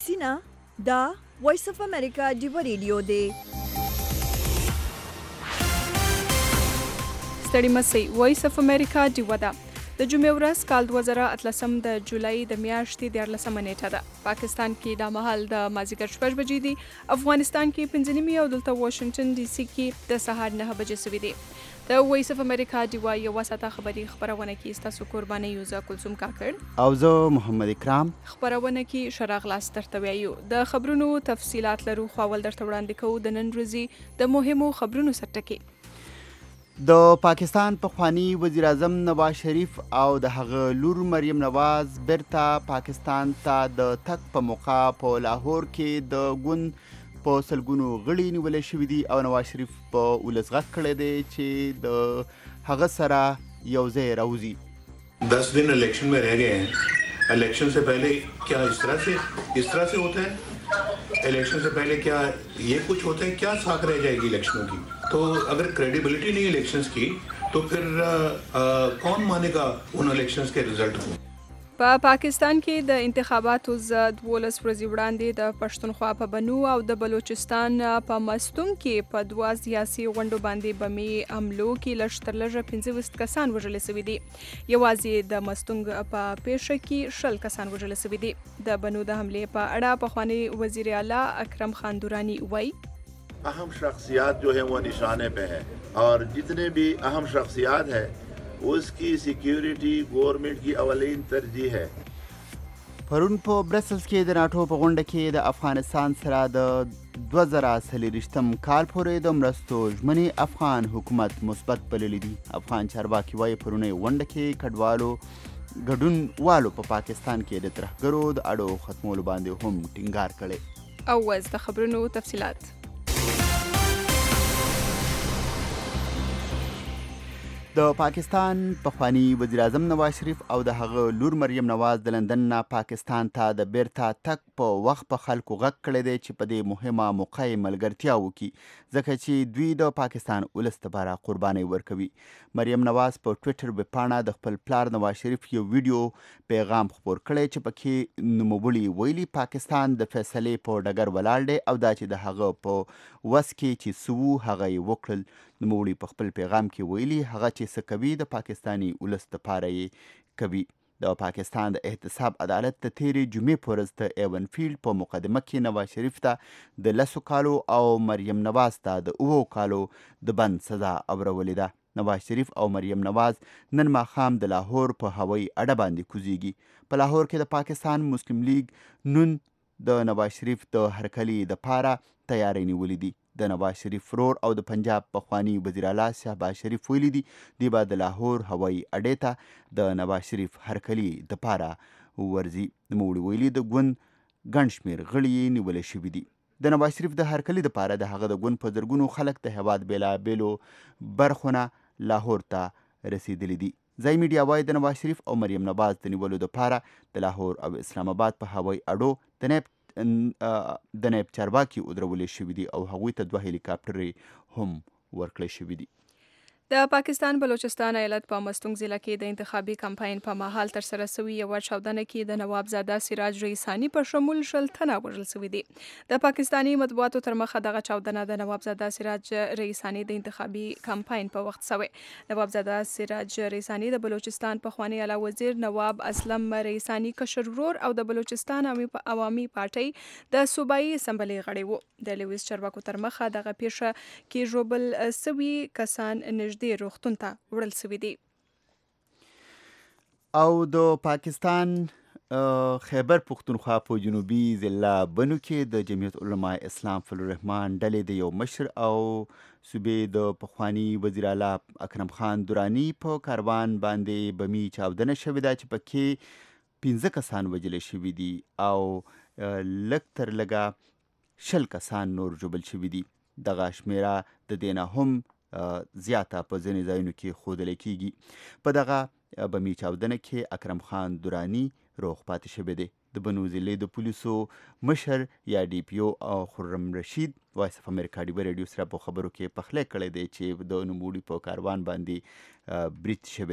سینا دا وایس اف امریکا ډیو ریډیو دی. ستړي مسئ وایس اف امریکا ډیو ده. د جمعې ورځ کال 2018 د جولای د میاشتې 14 نیټه ده. پاکستان کې دا مهال د مازیګر 6 بجې دي. افغانستان کې 5 او دلته واشنگټن ډي سي کې د سهار 9 بجې سوي دي. د وایس اف امریکا ډیو یو وساته خبري خبرونه کې ستاسو قرباني یوزا کلثوم کاکړ او زه محمد اکرام خبرونه کې شراغ لاس درته وایو. د خبرونو تفصيلات لرو خو ول درته وړاندې کوو د نن ورځې د مهمو خبرونو سرټکي. د پاکستان پخوانی وزیر اعظم نواز شریف او د هغه لور مریم نواز بیرته پاکستان ته د تګ په موقع په لاهور کې د ګوند په سلګونو غړي نیولې شوي دي او نواز شریف په ولس غږ کړی دی چې د هغه سره یو ځای راوځي. 10 दिन इलेक्शन में रह गए हैं. इलेक्शन से पहले क्या इस तरह से होता है? इलेक्शन से पहले क्या ये कुछ होता है? क्या साख रह जाएगी इलेक्शनों की? तो अगर क्रेडिबिलिटी नहीं इलेक्शंस की तो फिर कौन मानेगा उन इलेक्शंस के रिजल्ट को? په پاکستان کې د انتخاباتو ضد 12 ورځې وړاندې د پښتونخوا په بنو او د بلوچستان په مستون کې په 2 سیاسي غونډو باندې بمي حملو کې لږ تر لږه 15 کسان وژل شوي دي. یوازې د مستون په پیښه کې 10 کسان وژل شوي دي. د بنو د حملې په اړه پخوانی وزیر اعلی اکرم خان دورانی وایي अहम शख्सियात जो है वो निशाने पे है और जितने भी अहम शख्सियात है उसकी सिक्योरिटी गवर्नमेंट की अवलीन तरजीह है. پرون په برسلز کې د ناټو په غونډه کې د افغانستان سره د 2023 کال پورې د مرستو ژمنې افغان حکومت مثبت بللي دي. افغان چارواکي وايي پرونی غونډه کې ګډون والو په پاکستان کې د ترهګرو د اړو ختمولو باندې هم ټینګار کړي. او وز د خبرونو تفصيلات. د پاکستان پخوانی وزیر اعظم نواز شریف او د هغه لور مریم نواز د لندن نه پاکستان ته د بیرته تک په وخت په خلکو غږ کړی دی چې په دې مهمه موقع ملګرتیا وکړي ځکه چې دوی د پاکستان ولس لپاره قرباني ورکوي. مریم نواز په ټویټر ویبپاڼه د خپل پلار نواز شریف یو ویډیو پیغام خپور کړی چې پکې نوموړي ویلي پاکستان د فیصلې په ډګر ولاړ دی او دا چې د هغه په وس کې چې سوو هغه یې وکړل. نوموړي په خپل پیغام کې ویلي هغه چې څه کوي د پاکستاني ولس لپاره یې کوي. د پاکستان د احتساب عدالت د تیرې جمعې په ورځ د ایون فیلډ په مقدمه کې نواز شریف ته د 10 کالو او مریم نواز ته د 9 کالو د بند سزا اورولې ده. نواز شریف او مریم نواز نن ماښام د لاهور په هوایي اډه باندې کوزیږي. په لاهور کې د پاکستان مسلم لیگ نون د نواز شریف د هرکلي دپاره تیاری نیولې دي. د نواز شریف ورور او د پنجاب پخوانی وزیر اعلی شهباز شریف ویلي دي دوی به د لاهور هوایي اډې ته د نواز شریف هرکلي دپاره ورځي. نوموړي ویلي د ګوند ګڼ شمېر غړي یې نیولی شوي دي. د نواز شریف د هرکلي دپاره د هغه د ګوند په زرګونو خلک د هېواد بېلابېلو برخو نه لاهور ته رسېدلي دي. ځایي میډیا وایي د نواز شریف او مریم نواز د نیولو دپاره د لاهور او اسلام آباد په هوایي اډو د نیب چارواکي ودرولې شوي دي او هغوی ته 2 هلیکاپټرې هم ورکړی شوي دي. د پاکستان بلوچستان ایالت په مستونګ ضلع کې د انتخابي کمپاین په مهال ترسره شوې یوه چاودنه کې د نوابزاده سراج رئیساني په شمول 10 تنه وژل شوي دي. د پاکستاني مطبوعاتو تر مخه دغه چاودنه د نوابزاده سراج رئیساني د انتخابي کمپاین په وخت شوې. نوابزاده سراج رئیساني د بلوچستان پخوانی اعلی وزیر نواب اسلم رئیساني کشر ورور او د بلوچستان عوامي پارټۍ د صوبایي اسمبلۍ غړی و. د لویس چارواکو تر مخه دغه پیښه کې ژوبل شوي کسان نږدې روغتون ته وړل شوي دي. او د پاکستان خیبر پختونخوا په جنوبي ضلع بنو کې د جمعیت علماء اسلام فضل الرحمن ډلې د یو مشر او صوبې د پخوانی وزیر اعلی اکرم خان دورانی په کاروان باندې بمي چاودنه شوې ده چې پکې 15 کسان وژل شوي دي او لږ تر لږه 10 کسان نور ژوبل شوي دي. دغه شمیره د دې نه هم زیاته په ځینې ځایونو کې ښودلی کېږي. په دغه بمي چاودنه کې اکرم خان دورانی روغ پاتې شوی دی. د بنو ضلعې د پولیسو مشر یا ډي پي او خرم رشید وایس اف امریکا ډیو ریډیو سره په خبرو کې پخلی کړی دی چې د نوموړي په کاروان باندې برید شوی دی.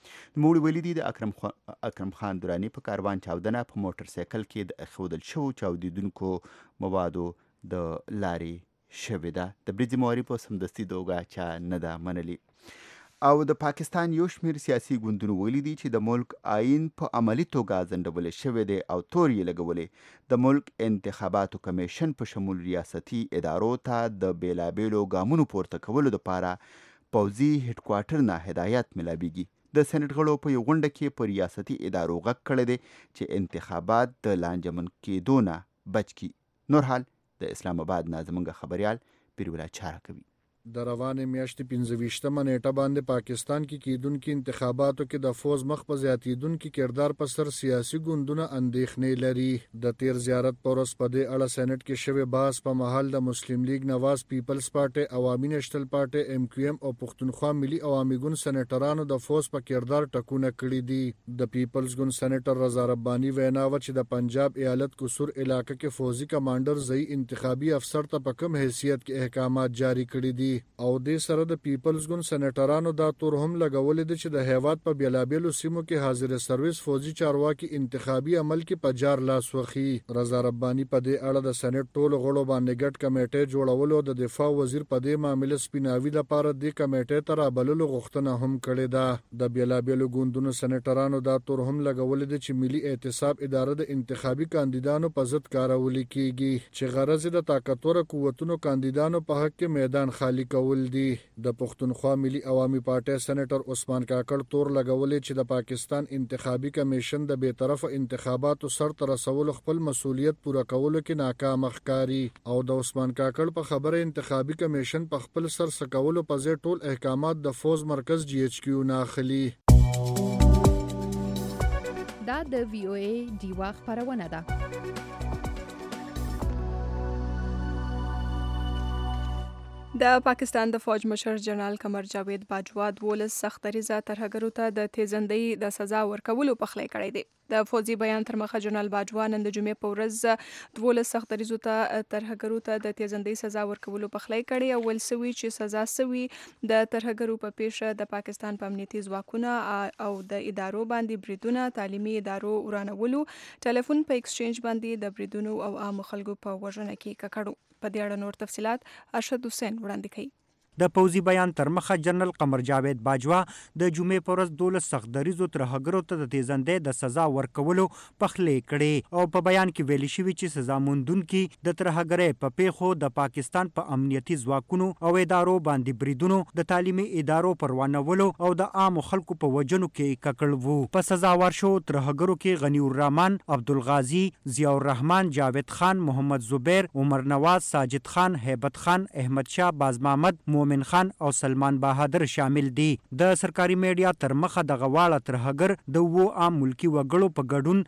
نوموړي ویلي دي د اکرم خان دراني په کاروان چاودنه په موټر سایکل کې د ایښودل شوو چاودیدونکو موادو د لارې شوې ده. د بریځ مواري په سمدستي توګه چا نه ده منلي. او د پاکستان یو شمېر سیاسي ګوندونو ویلي دي چې د ملک آئین په عملي توګه ځنډولی شوی دی او تور یې لګولې. د ملک انتخاباتو کمیشن په شمول ریاستي ادارو ته د بیلابیلو ګامونو پورته کولو لپاره پوځي هډ کوارټر نه هدایت ملابیږي. د سېنټ غړو په یو غونډه کې په ریاستي ادارو غږ کړی دی چې انتخابات د لانجمن کېدو نه بچ کړي. نور حال د اسلام آباد نه زموږ خبریال پیرولا چاره کوي. د روانې میاشتې 25مه نیټه باندې پاکستان کې کیدونکو انتخاباتو کې د فوز مخ په زیاتیدونکو کردار په سر سیاسي ګوندونه اندېښنې لري. د تیر زیارت پر ورځ په دې اړه سېنات کې شوی بحث په محل د مسلم لیگ نواز پیپلز پارټي، عوامي نېشنل پارټي MQM او پښتونخوا ملي عوامي ګوند سېنیټرانو د فوز په کردار ټکونه کړي دي. د پیپلز ګوند سېنیټر رضا رباني وینا و چې د پنجاب ایالت قصور علاقې کې فوزي کمانډر ځای انتخابي افسر ته په کوم حیثیت کې احکامات جاری کړي دي. او دې سره د پیپلز ګوند سېنیټرانو دا تور هم لګولې دي چې د هیواد په بیلابیلو سیمو کې حاضر سرویس فوجي چارواکي انتخابي عمل کې په جار لاس وخی. رضا رباني په دې اړه د سېنات ټولو غړو باندې ګډ کمیټه جوړولو د دفاع وزیر په دې معاملې سپیناوي لپاره د کمیټې ته رابللو غوښتنه هم کړې ده. د بیلابیلو ګوندونو سېنیټرانو دا تور هم لګولې دي چې ملي احتساب اداره د انتخابي کاندیدانو په ضد کارول کیږي چې غرض د طاقتور قوتونو کاندیدانو په حق کې میدان خالی کول دي. د پښتونخوا ملي عوامي پارټي سېنیټر عثمان کاکړ تور لګولې چې د پاکستان انتخابي کمیشن د بے طرفه انتخاباتو سرته رسولو خپل مسولیت پوره کولو کې ناکام ښکاري. او د عثمان کاکړ په خبره انتخابي کمیشن په خپل سر سکولو په ځای ټول احکامات د فوز مرکز GHQ نه اخلي. دا د VOA ډیوا خبرونه ده. د پاکستان د فوج مشر جنرال قمر جاوید باجوا 12 سخت دریزه ترهګرو ته د تیزندۍ د سزا ورکولو پخلی کړی دی. د فوجي بیان تر مخه جنرال باجوا نن د جمعې په ورځ 12 سخت دریزو ته ترهګرو ته د تیزندۍ سزا ورکولو پخلی کړی او ول سوي چې سزا سوي د ترهګرو په پیښه د پاکستان په امنیتي ځواکونه او د ادارو باندې بریدونه، تعلیمي ادارو ورانولو، ټلیفون په ایکسچینج باندې د بریدونو او عام خلکو په وژنه کې ککړو. په دې اړه نور تفصيلات ارشد حسین وړاندې کوي. د پوځي بیان تر مخه جنرال قمر جاوید باجوا د جمعې پر ورځ 12 سخت دریزو ترهګرو ته د تیزندۍ د سزا ورکولو پخلی کړي او په بیان کې ویل شوی چې سزا موندونکي د ترهګرۍ په پیښو د پاکستان په امنیتي ځواکونو او ادارو باندې بریدونو، د تعلیمي ادارو پروانولو او د عام خلکو په وجنو کې ککړ وو. په سزا ورشو ترهګرو کې غنی الرحمن، عبدالغازی، ضیاء الرحمن، جاوید خان، محمد زبیر، عمر نواز، ساجد خان، هیبت خان، احمد شاه، باز محمد، مومن خان او سلمان بهادر شامل دي. د سرکاري میډیا تر مخه د غواړه ترهګر د وو عام ملکی وګړو په ګډون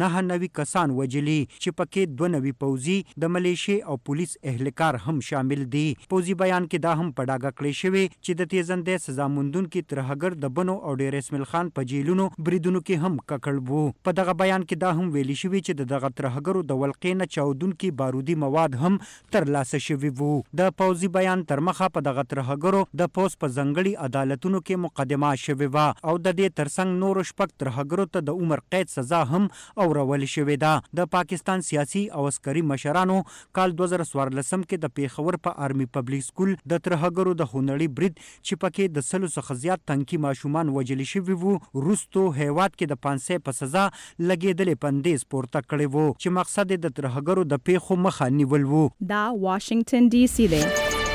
99 کسان وجلي چې پکې 92 پوځي، د ملیشي او پولیس اهلکار هم شامل دي. پوځي بیان کې دا هم پډاګه کړی شوی چې د تیزندۍ سزا موندونکي ترهګر د بنو او ډیر اسماعیل خان په جیلونو بریدونو کې هم ککړ وو. په دغه بیان کې دا هم ویلي شوی چې دغه ترهګرو د ولقې نه چاودونکي بارودي مواد هم تر لاسه شوی وو. د پوځي بیان تر مخه په دغه ترهګرو د پوس په ځنګړي عدالتونو کې مقدمه شوې وه او د دې ترڅنګ نورو شپږ ترهګرو ته د عمر قید سزا هم اورول شوې ده. د پاکستان سیاسي او عسکري مشرانو کال 2014 کې د پیښور په آرمي پبلک سکول د ترهګرو د خونړي برید چې پکې د 100 څخه زیات تنکي ماشومان وژل شوي وو وروستو هیواد کې د پانسۍ په سزا لګېدلې بندیز پورته کړی وو چې مقصد د ترهګرو د پیښو مخه نیول وو. دا واشنگټن ډي سي دی.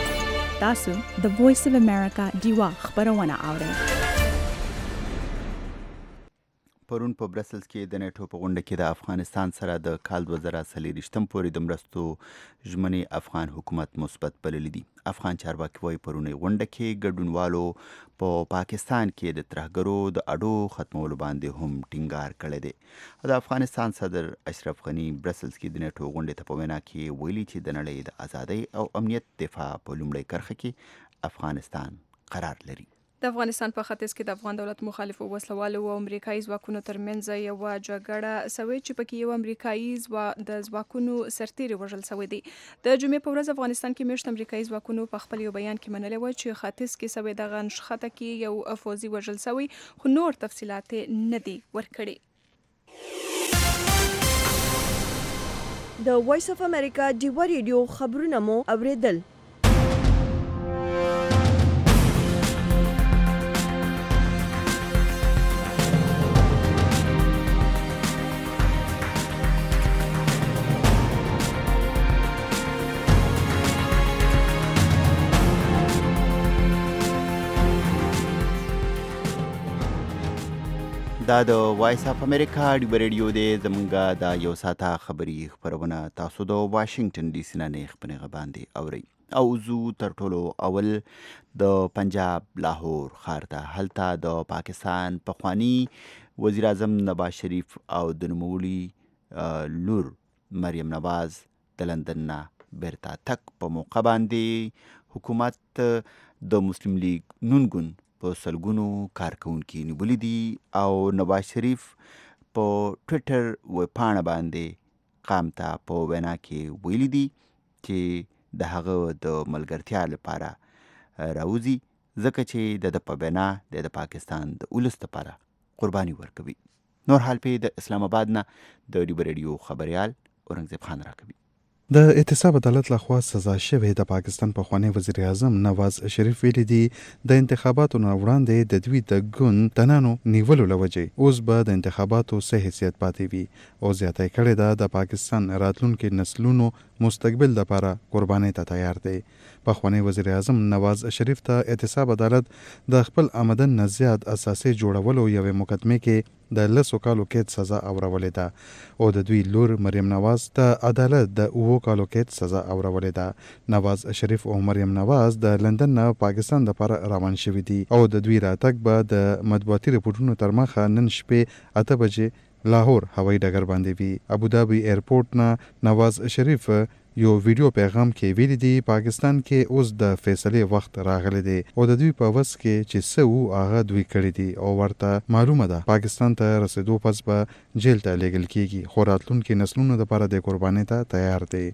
تاسو د وایس اف امریکا ډیوا خبرونه اورئ. پرون په برسلز کې د نیټو په غونډه کې د افغانستان سره د کال 2023 پورې د مرستو ژمنې افغان حکومت مثبت بللې دي. افغان چارواکي وايي پرونی غونډه کې ګډونوالو په پاکستان کې د ترهګرو د اډو ختمولو باندې هم ټینګار کړی دی. د افغانستان صدر اشرف غني برسلز کې د نیټو غونډې ته په وینا کې ویلي چې د نړۍ د ازادۍ او امنیت دفاع په لومړۍ کرښه کې افغانستان قرار لري. د افغانستان په ختیځ کې د افغان دولت مخالفو وسلوالو او امریکایي ځواکونو ترمنځ یو جګړه سوې چې پکې یو امریکایي د ځواکونو سرتیري وژل شوی دی. د جمعې په ورځ افغانستان کې میشت امریکایي ځواکونو په خپل یو بیان کې منلې و چې ختیځ کې سوې دغه نښته کې یو فوزي وژل شوی، خو نور تفصیلات نه دي ورکړي. د وایس اف امریکا ډیوا ریډیو خبرونه مو اوریدل. دا د وایس اف امریکا ډیوا ریډیو دی. زمونږه دا یو ساعته خبري خبرونه تاسو د واشنگټن ډي سي نه نه خپنه باندې اوري. او زو تر ټولو اول د پنجاب لاهور ښار ته هلته د پاکستان پخوانی وزیر اعظم نواز شریف او د نوموړي لور مریم نواز د لندن نه بیرته تک په موقع باندې حکومت د مسلم لیگ نون ګوند په سلګونو کارکونکي نیولي دي او نواز شریف په ټویټر ویبپاڼه باندې قام ته په وینا کې ویلي دي چې د هغه د ملګرتیا لپاره راوځي ځکه چې د په وینا د پاکستان د ولس لپاره قرباني ورکوي. نور حال په د اسلام آباد نه د ډیوا ریډیو خبريال اورنګزیب خان راکوي. د احتساب عدالت لخوا سزا شوی د پاکستان پخوانی وزیر اعظم نواز شریف ویلي دي د انتخاباتو نه وړاندې د دوی د ګوند تنانو نیولو لوجې اوس به د انتخاباتو څه حیثیت پاتې وي او زیاته کړې ده د پاکستان راتلونکي نسلونو مستقبل لپاره قرباني ته تیار دی. پخوانی وزیر اعظم نواز شریف ته احتساب عدالت د خپل آمدن نه زیات اساسي جوړولو یوې مقدمه کې د 10 کالو قید سزا اورولې ده او د دوی لور مریم نواز ته عدالت د 9 کالو قید سزا اورولې ده. نواز شریف او مریم نواز د لندن نه پاکستان لپاره روان شوي دي او د دوی راتګ به د مطبوعاتي رپورټونو تر مخه نن شپې 8 بجې لاهور هوایي ډګر باندې وي. ابوظبي ایرپورټ نه نواز شریف یو ویډیو پیغام کې ویلي دي پاکستان کې اوس د فیصلې وخت راغلی دی او د دوی په وس کې چې څه وو هغه دوی کړی دي او ورته معلومه ده پاکستان ته رسیدو پس به جیل ته لیږل کیږي خو راتلونکي نسلونو لپاره د قربانۍ ته تیار دی.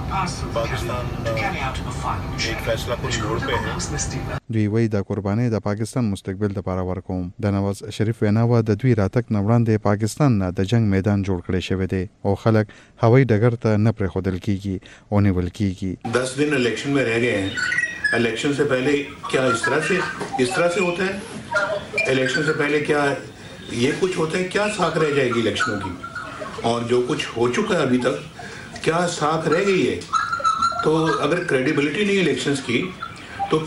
دوی وایي د قربانۍ د پاکستان مستقبل لپاره ورکوم. د نواز شریف ویناوه د دوی راتګ نه وړاندې پاکستان نه د جنگ میدان جوړ کړی شوی دی او خلک هوایي ډګر ته نه پرېښودل کیږي होने वाली की 10 दिन इलेक्शन में रह गए हैं. इलेक्शन से पहले क्या इस तरह से होता है? इलेक्शन से पहले क्या ये कुछ होता है? क्या साख रह जाएगी इलेक्शनों की? और जो कुछ हो चुका है अभी तक क्या साख रह गई है? तो अगर क्रेडिबिलिटी नहीं इलेक्शंस की तो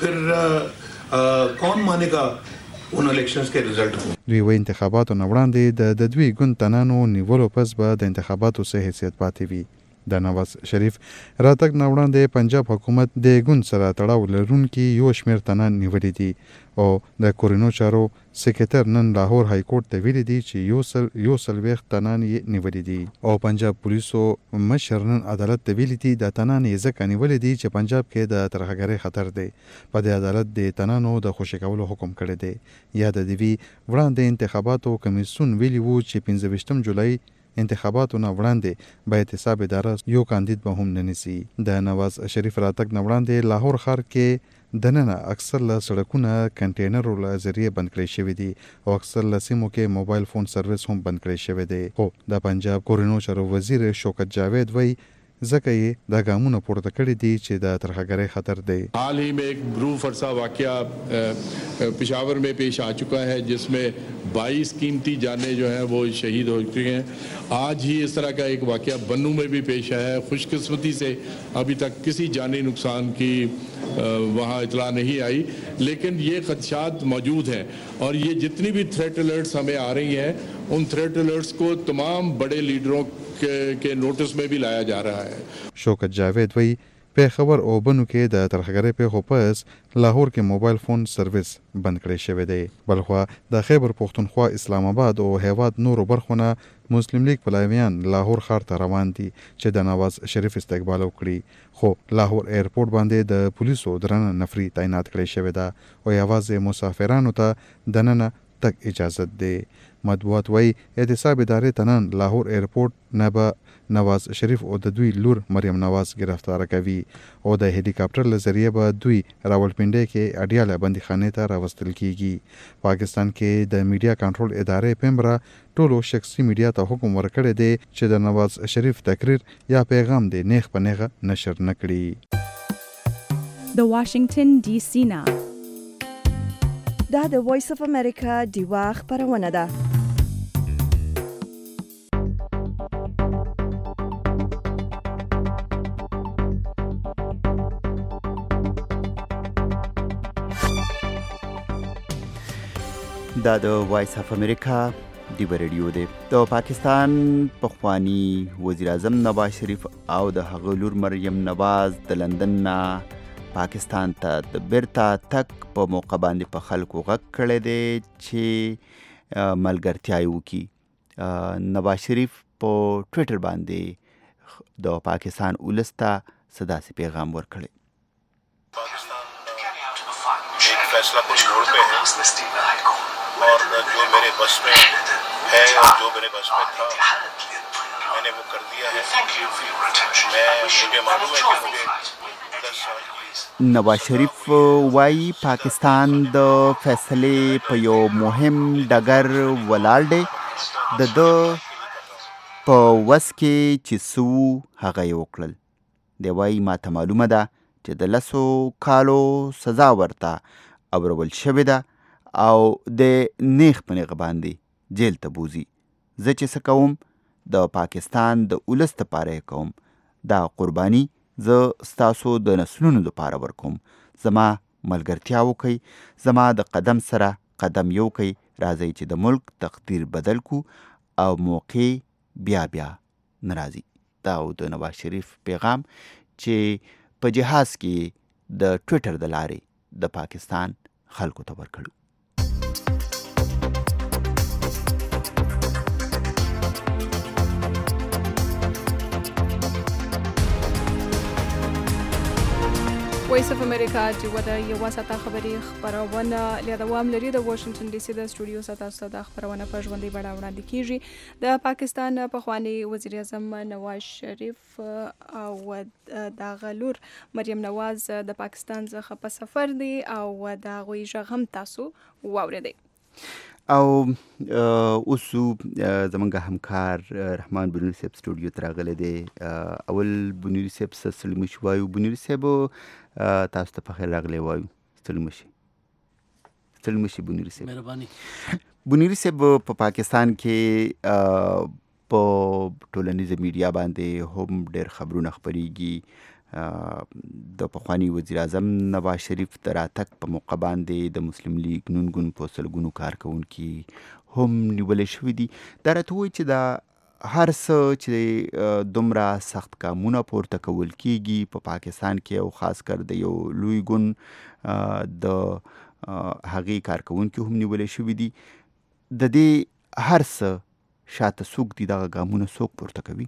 फिर कौन मानेगा उन इलेक्शंस के रिजल्ट को. دوی وایي انتخاباتو نه وړاندې د دوی ګوند تنانو نیولو پس به د انتخاباتو څه حیثیت پاتې وي. د نواز شریف راتګ نه وړاندې پنجاب حکومت د ګوند سره تړاو لرونکي یو شمېر تنان نیولي دي او د کورینو چارو سکرټر نن لاهور های کورټ ته ویلي دي چې یو سلويخت تنان یې نیولي دي او پنجاب پولیسو مشر نن عدالت ته ویلي دي د تنان یې ځکه نیولي دي چې پنجاب کې د ترهګرۍ خطر دی. په دې عدالت د تنانو د خوشي کولو حکم کړی دی. یا د دوی وړاندې انتخاباتو کمیسیون ویلي وو چې 15 جولای انتخاباتو نه وړاندې به احتساب اداره یو کاندید به هم نه نیسي. د نواز شریف راتګ نه وړاندې لاهور ښار کې دننه اکثر له سړکونه کنټینرو له ذریعه بند کړی شوي دي او اکثر له سیمو کې موبایل فون سروس هم بند کړی شوی دی. خو د پنجاب کورینو چارو وزیر شوکت جاوید وایي ځکه یې دا ګامونه پورته کړي دي چې د ترهګرۍ خطر دی. حال ही में एक ब्रू फरसा वाकया पेशावर में पेश आ चुका है जिसमें 22 कीमती जानें जो हैं वो शहीद हो चुकी हैं. आज ही इस तरह का एक वाकया बन्नू में भी पेश आया है. खुशकिस्मती से अभी तक किसी जानी नुकसान की वहाँ इतला नहीं आई, लेकिन ये खदशात मौजूद हैं और ये जितनी भी थ्रेट अलर्ट्स हमें आ रही हैं उन थ्रेट अलर्ट्स को तमाम बड़े लीडरों के नोटिस में भी लाया जा रहा है. शौकत जावेद वही پیښور او بنو کې د ترهګرۍ پیښو پس لاهور کې موبایل فون سرویس بند کړی شوی دی. بلخوا د خیبر پښتونخوا اسلام آباد او هیواد نورو برخونه مسلم لیگ پلویان لاهور ښار ته روان دي چې د نواز شریف استقبال وکړي، خو لاهور ایرپورټ باندې د پولیسو درنه نفری تعینات کړی شوی ده او یوازې مسافرانو ته دننه تک اجازه ده. مطبوعات وایي اعتصاب ادارې تنن لاهور ایرپورټ نه به نواز شریف او د دوی لور مریم نواز گرفتار کوي او د هلیکاپټر له ذریعه به دوی راولپنډۍ کې اډیاله بندیخانې ته راوستل کیږي. پاکستان کې د میډیا کنټرول ادارې پیمبرا ټولو شخصي میډیا ته حکم ورکړی دی چې د نواز شریف تقریر یا پیغام دی نیغ په نیغه نشر نکړي. د واشنگټن ډي سي نه دا د وایس اف امریکا دیوا خبرونه ده. دا د وایس اف امریکا دیو ریډیو دی. د پاکستان پخوانی وزیر اعظم نواز شریف او د هغه لور مریم نواز د لندن نه پاکستان ته د بیرته تک په موقع باندې په خلکو غږ کړی دی چې ملګرتیا یې وکړي. نواز شریف په ټویټر باندې د پاکستان ولس ته څه داسې پیغام ورکړی. एक फैसला कुछ मोड़ पे है और जो मेरे बस में है और जो मेरे बस में था मैंने वो कर दिया है. मुझे मालूम है कि मुझे 10 साल की نواز شریف وایي پاکستان د فیصلې په یو مهم ډګر ولاړ دی. د په وس کې چې څه هغه یې وکړل. دی وایي ماته معلومه ده چې د 10 کالو سزا ورته اورول شوې ده او د نیغ په نیغه باندې جیل ته بوزي. زه چې څه کوم د پاکستان د ولس دپاره کوم. دا قرباني زه ستاسو د نسلونو دپاره ورکوم. زما ملګرتیا وکئ، زما د قدم سره قدم یو کئ. راځئ چې د ملک تقدیر بدل کو او موقع بیا نه راځي. دا د نواز شریف پیغام چې په جهاز کې د ټویټر د لارې د پاکستان خلکو ته ورکړو. وایس اف امریکا چې ودا یو واسطه خبري خبرونه له دوام لري د واشنگټن ډي سي د سټوډیو څخه د خبرونه په ژوندۍ بڼه وړاندې کیږي. د پاکستان پخوانی وزیر اعظم نواز شریف او د غلور مریم نواز د پاکستان څخه په سفر دي او د غوي ژغم تاسو واوریدئ. او اوس زمونږ همکار رحمان بنوري صاحب سټوډیو ته راغلی دی. اول بنوري صاحب ستړي مه شئ وایو. بنوري صاحب تاسو ته په خیر راغلی وایو. ستړي مه شئ بنوري صاحب. مهرباني. بنوري صاحب په پاکستان کې په ټولنیزه میډیا باندې هم ډېر خبرونه خپریږي. د پخوانی وزیر اعظم نواز شریف د راتګ په موقع باندې د مسلم لیگ نون ګوند په سلګونو کارکونکي هم نیولې شوي دي. دا راته وایي چې دا هر څه چې دومره سخت ګامونه پورته کول کیږي په پاکستان کې او خاص کر د یو لوی ګوند د هغې کارکونکي هم نیولې شوي دي. د دې هر څه شاته څوک دي، دغه ګامونه څوک پورته کوي؟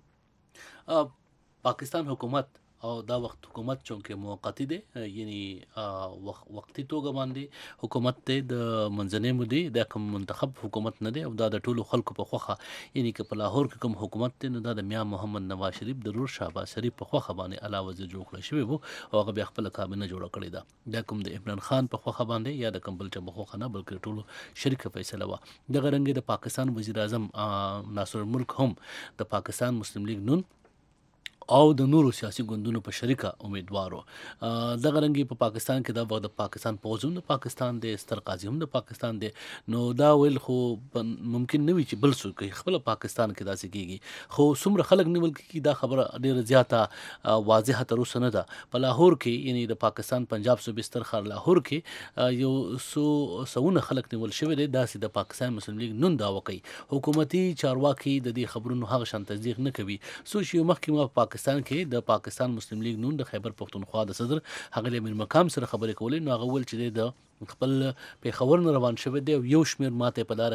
پاکستان حکومت او دا وخت حکومت چونکه موقتی دی، یعنی وقتی توګه باندې حکومت دی د منځنۍ مودې، دا کوم منتخب حکومت نه دی او دا د ټولو خلکو په خوښه، یعنی که په لاهور کې کوم حکومت دی نو دا د میا محمد نواز شریف د رور شهباز شریف په خوښه باندې اعلی وزیر جوړ کړی شوی وو او هغه بیا خپله کابینه جوړه کړې ده. دا کوم د عمران خان په خوښه باندې یا د کوم بل چا په خوښه نه، بلکې ټولو شریکه فیصله وه. دغه رنګې د پاکستان وزیر اعظم ناصر الملک هم د پاکستان مسلم لیگ نون او د نورو سیاسي ګوندونو په شریکه امیدوارو. دغه رنګي په پاکستان کې دا وخت د پاکستان پوځ هم د پاکستان دی، ستر قاضي هم د پاکستان دی. نو دا ویل خو ممکن نه وي چې بل څوک خپل پاکستان کې داسې کیږي، خو څومره خلک نیول کیږي دا خبره ډیره زیاته واضحه تر اوسه نه ده. په لاهور کې یعنی د پاکستان پنجاب صوبې ستر ښار لاهور کې یو سوونه خلک نیول شوي دي. داسې د پاکستان مسلم لیگ نون دعوه کوي. حکومتي چارواکي د دې خبرونو هغه شان تصدیق نه کوي. څو چې مخکې ما پاکستان کې د پاکستان مسلم لیگ نون د خیبر پختونخوا د صدر هغه امیر مقام سره خبرې کولې، نو هغه ول چې د خپل پیښور نه روان شوی دی او یو شمیر ماته په لار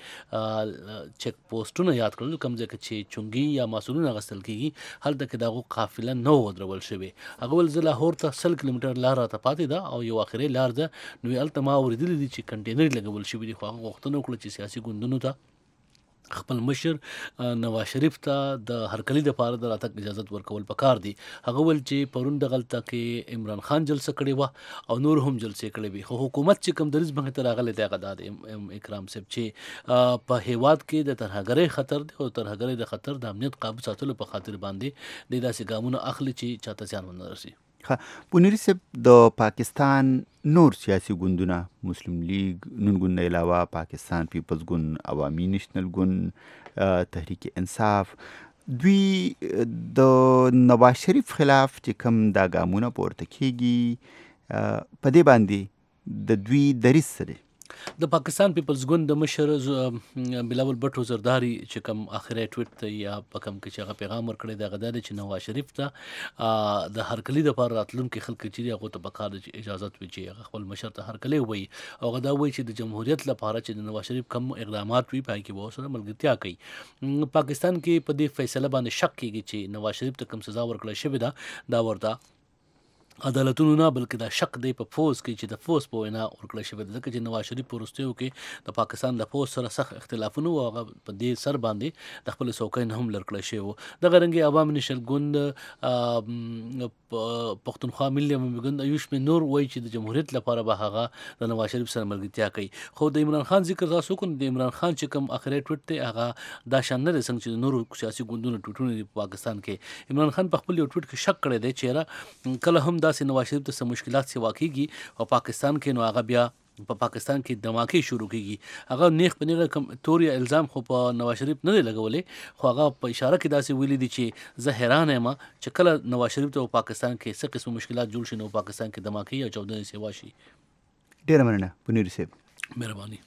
کې چک پوسټونه یاد کړل، کوم ځای چې چونګي یا مسولونه غسل کیږي هلته کې دغه قافله نو ودرول شوی. هغه ول زه لاهور ته 100 کیلومتر لار ته پاتې ده او یو اخري لار ده، نو الته ما اوریدل دي چې کنټینر لګول شوی دی، خو هغه وختونه وکړه چې سیاسي ګوندونو ته خپل مشر نواز شریف ته د هرکلی د پاره د راتګ اجازه ورکول پکار دي. هغه ول چې پرون د غلطه کې عمران خان جلسه کړې و او نور هم جلسه کړې وي، خو حکومت چې کوم دریز باندې تر هغه لته غداد اکرام صاحب چې په هیواد کې د ترهګرۍ خطر دی او ترهګرۍ د خطر د امنیت قابو ساتلو په خاطر باندې د داسې ګامونو اخلي چې چاته ځان ونه رسي. بونیری صاحب د پاکستان نور سیاسي ګوندونه مسلم لیگ نون ګوند نه علاوه پاکستان پیپلز ګوند، عوامي نېشنل ګوند، تحریک انصاف، دوی د نواز شریف خلاف چې کوم دا ګامونه پورته کیږي په دې باندې د دوی دریځ څه دی؟ د پاکستان پیپلز ګوند د مشر بلاول بټو زرداری چې کوم اخري ټویټ ته یا په کوم کې چې هغه پیغام ورکړی دی غدا چې نواز شریف ته د هرکلی د پر راتلونکو خلک چې هغه ته بقا د اجازه وي چې هغه خپل مشر ته هرکلی وي او غدا وایي چې د جمهوریت لپاره چې د نواز شریف کوم اقدامات وي پای کې به سره ملګرتیا کوي. پاکستان کې په دې فیصله باندې شک کیږي چې نواز شریف ته کوم سزا ورکړل شوې ده دا ورته عدالتونو نه بلکې دا شک دی په فوز کې چې د فوز په وینا ورکړل شوی دی، ځکه چې نواز شریف په وروستیو کې د پاکستان د فوز سره سخت اختلافونه او هغه په دې سر باندې د خپل څوکۍ نه هم لرکړل شوی و. دغه رنګې عوامي نېشنل ګوند پښتونخوا ملي عوامي ګوند ایوش من نور وایي چې د جمهوریت لپاره به هغه د نواز شریف سره ملګرتیا کوي، خو د عمران خان ذکر تاسو کوم د عمران خان چې کوم اخري ټویټ دی هغه دا شان نه څنګه چې نور سیاسي ګوندونو ټویټونه په پاکستان کې. عمران خان په خپل یو ټویټ کې شک کړی دی چې کله هم داسې نواز شریف ته مشکلات سی واقعيږي او پاکستان کې نو هغه بیا په پاکستان کې دماکي شروع کیږي. هغه نیخ پنیغه کم توري الزام خو په نواز شریف نه لګولې، خو هغه په اشاره کې داسې ویلي دي چې زه حیران یم چې کله نواز شریف ته پاکستان کې څه قسم مشکلات جوړ شي نو پاکستان کې دماکي او چودنې سیوا شي. ډیر مننه بونیری صاحب، مهرباني.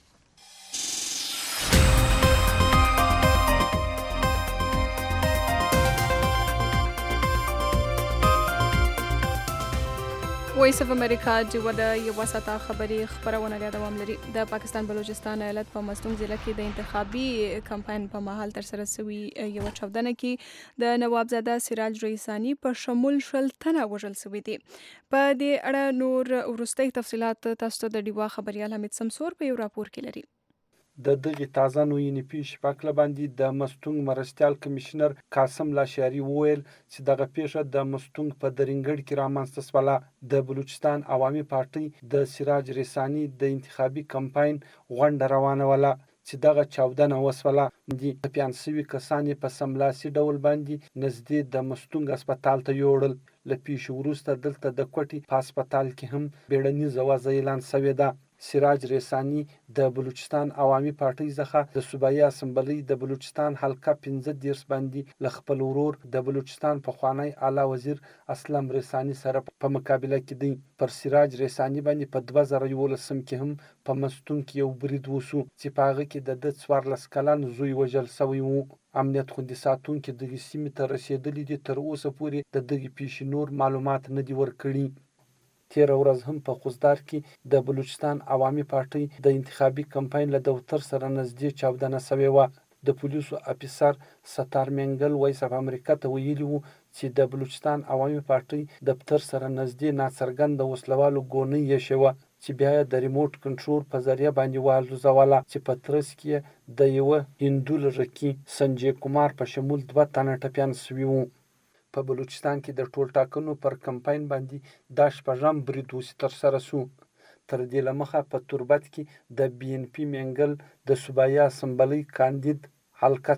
وایس اف امریکا چې د یو وساته خبري خبرونه له دوام لري. د پاکستان بلوچستان ایالت په مستونګ ضلع کې د انتخابي کمپاین په مهال تر سره شوی یو چاودنه کې د نوابزاده سراج رئیسانی په شمول شل تنه وژل شوی دي. په دې اړه نور ورستۍ تفصيلات تاسو ته د ډیوا خبريال حمید سمسور په یو راپور کې لري. د دغه تازه نوینې پیښې په کله باندې د مستونګ مرستيال کمشنر قاسم لاشاری وویل چې دغه پیښه د مستونګ په درنګړ کې رامنځته شوه. د بلوچستان عوامي پارټي د سراج رئیسانی د انتخابي کمپاین غونډه روانه وله چې دغه چاودنه وسوله. د پیانسوي کسان په سملاسي ډول باندې نږدې د مستونګ هسپتال ته یوړل. له پیښې وروسته دلته د کوټي په هسپتال کې هم بیړنیزه وضع اعلان شوې ده. سراج رئیسانی د بلوچستان عوامي پارټي څخه د صوبایي اسمبلی د بلوچستان حلقه 15 باندې ل خپل ورور د بلوچستان پخوانی اعلی وزیر اسلم رئیسانی سره په مقابله کې دی. پر سراج رئیسانی باندې په 2011 کې هم په مستون کې یو برید وشو چې په هغه کې د 14 کلن زوی وژل شوی و. امنیت خوندي ساتونکو د سیمې ته رسیدلي دي، تر اوسه پورې د دغه پیښې نور معلومات نه دي ورکړي. تیر ورځ هم په خوزدار کې د بلوچستان عوامي پارټي د انتخابي کمپاین له دفتر سره نږدې چاودنه شوې و. د پولیسو افیسر ستار منګل وایس اف امریکا ته ویلي وو چې د بلوچستان عوامي پارټي دفتر سره نږدې ناڅرګنده وسلوالو ګونۍ یې شوه چې بیا د ریموټ کنټرول په ذریعه باندې والوزوله چې په ترڅ کې د یو هندو لړکی سنجي کمار په شمول 2 تنه ټپیان شوي وو. په بلوچستان کې د ټول ټاکنو پر کمپاین باندې د شپږم برید تر سره شو. تر دې لمخه په تربت کې د بي ان پی منګل د صوبایي اسمبلی کاندید حلقه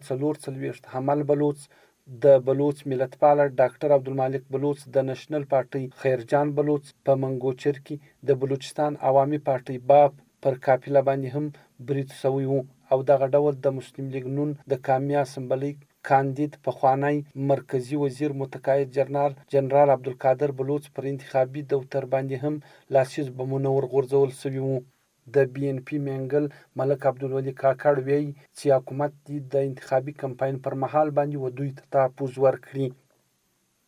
44 حمل بلوچ، د بلوچ ملتپال ډاکټر عبدالمالک بلوچ، د نېشنل پارټي خیرجان بلوچ، په منګوچر کې د بلوچستان عوامي پارټي باب پر قافله باندې هم برید شوی وو او دغه ډول د مسلم لیگ نون د قومي اسمبلی کاندید پخوانی مرکزی وزیر متقاعد جنرال عبدالقادر بلوچ پر انتخابي دفتر باندې هم لاسیز بمونه ورغورځول شوي وو. د بي ان پی منګل ملک عبدالولي کاکړ وایي چې حکومت د انتخابي کمپاین پر مهال باندې ودوی ته تحفظ ورکړي.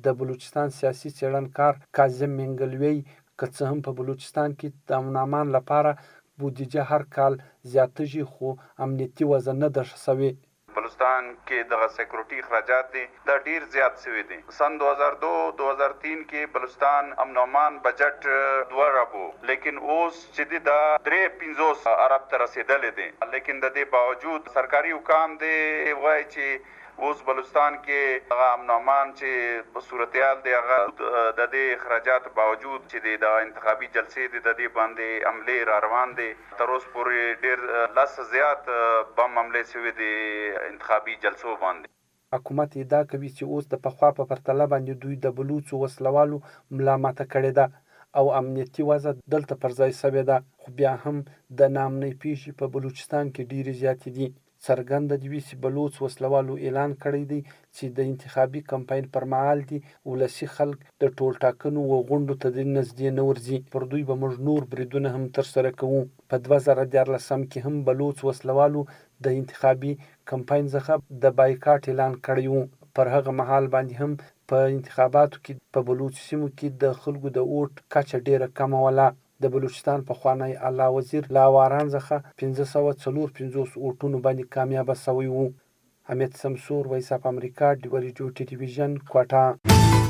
د بلوچستان سیاسي څېړنکار کاظم منګلوی که څه هم په بلوچستان کې د امن امان لپاره بودیجه هر کال زیاتېږي خو امنیتي وضع نه ده ښه سوې. بلوچستان کې دغه سکیورټي اخراجات دي دا ډیر زیات شوي دي. سن 2002-2003 کې بلوچستان امن و امان بجټ 2 ارب لیکن اوس چې دا 3-50 ارب ته رسیدلې دي لیکن د دې باوجود سرکاري حکام دی وایي چې اوس بلوچستان کې هغه امن و امان چې په صورتحال دی هغه د دې اخراجات باوجود چې د انتخابي جلسې د دې باندې عملې را روان دي. تر اوسه پورې ډېر لس زیات بم حملې شوي دي انتخابي جلسو باندې. حکومت ادعا کوي چې اوس د پخوا په پرتله باندې دوی د بلوچو وسلوالو ملامته کړې ده او امنیتي وضع دلته پر ځای شوې ده خو بیا هم د ناامنۍ پیښې په بلوچستان کې ډېرې زیاتې دي. څرګنده دي چې بلوچ وسلوالو اعلان کړی دی چې د انتخابي کمپاین پر مهال دي ولسي خلک د ټولټاکنو و غونډو ته د نږدې نه ورځي. پر دوی به موږ نور بریدونه هم ترسره کوو. په 2014 کې هم بلوچ وسلوالو د انتخابي کمپاین څخه د بایکاټ اعلان کړی و. پر هغه مهال باندې هم په انتخاباتو کې په بلوچ سیمو کې د خلکو د اوټ کچه ډیره کمه وله. د بلوچستان پخوانی اعلی وزیر لاواران څخه 554 اوټونو باندې کامیابه شوی و. حمید سمسور، وایس اف امریکا، ډیوریډیو ټلویزیون، کوټه.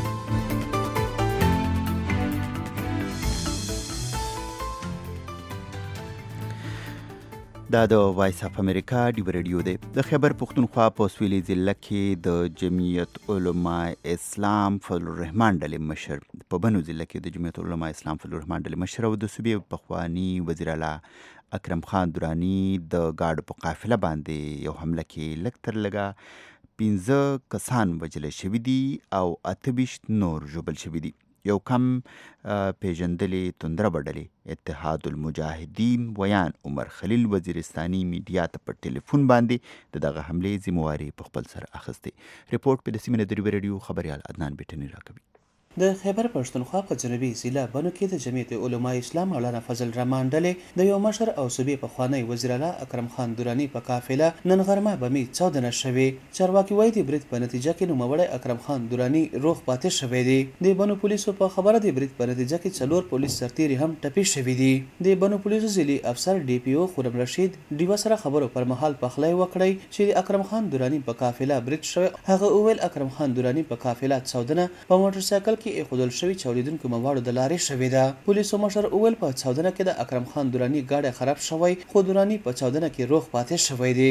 دا د وایس اف امریکا ډیو ریډیو دی. د خیبر پښتونخوا په سویلي ضلع کې د جمعیت علماء اسلام فضل الرحمن ډلې مشر په بنو ضلع کې د جمعیت علماء اسلام فضل الرحمن ډلې مشر او د صوبې پخوانی وزیر اعلی اکرم خان درانی د ګاډو په قافله باندې یو حمله کې لږ تر لږه 15 کسان وژل شوي دي او 28 نور ژوبل شوي دي. یو کم پیژندلې توندره ډلې اتحاد المجاهدین ویان عمر خلیل وزیرستاني میډیا ته په ټلیفون باندې دغه حملې ذمہواري په خپل سر اخیستې. ریپورت په د سیمې د ریډیو خبريال عدنان بیٹنی راکوي. د خیبر پښتونخوا په جنوبي ضلع بنو کې د جمعیت علماء اسلام مولانا فضل الرحمن ډلې د یو مشر او صوبې پخوانی وزیر اعلی اکرم خان درانی په قافله نن غرمه بمې 14 شوي. چارواکي وایي د برید په نتیجه کې نوموړی اکرم خان درانی روغ پاتې شوی دی. د بنو پولیسو په خبره د برید په نتیجه کې 4 پولیس سرتیري هم ټپي شوي دي. د بنو پولیسو ضلعي افسر ډي پی او خرم رشید ډیوه سره خبرو پر مهال پخلی وکړی چې اکرم خان درانی په قافله برید شوی. هغه وویل اکرم خان درانی په قافله 14 په موټر سایکل کې خودل شوی چولیدونکو موادو د لارې شوې ده. پولیسو مشر اول په 14 کې د اکرم خان درانی گاډي خراب شوی خو درانی په 14 کې روغ پاتې شوی دی.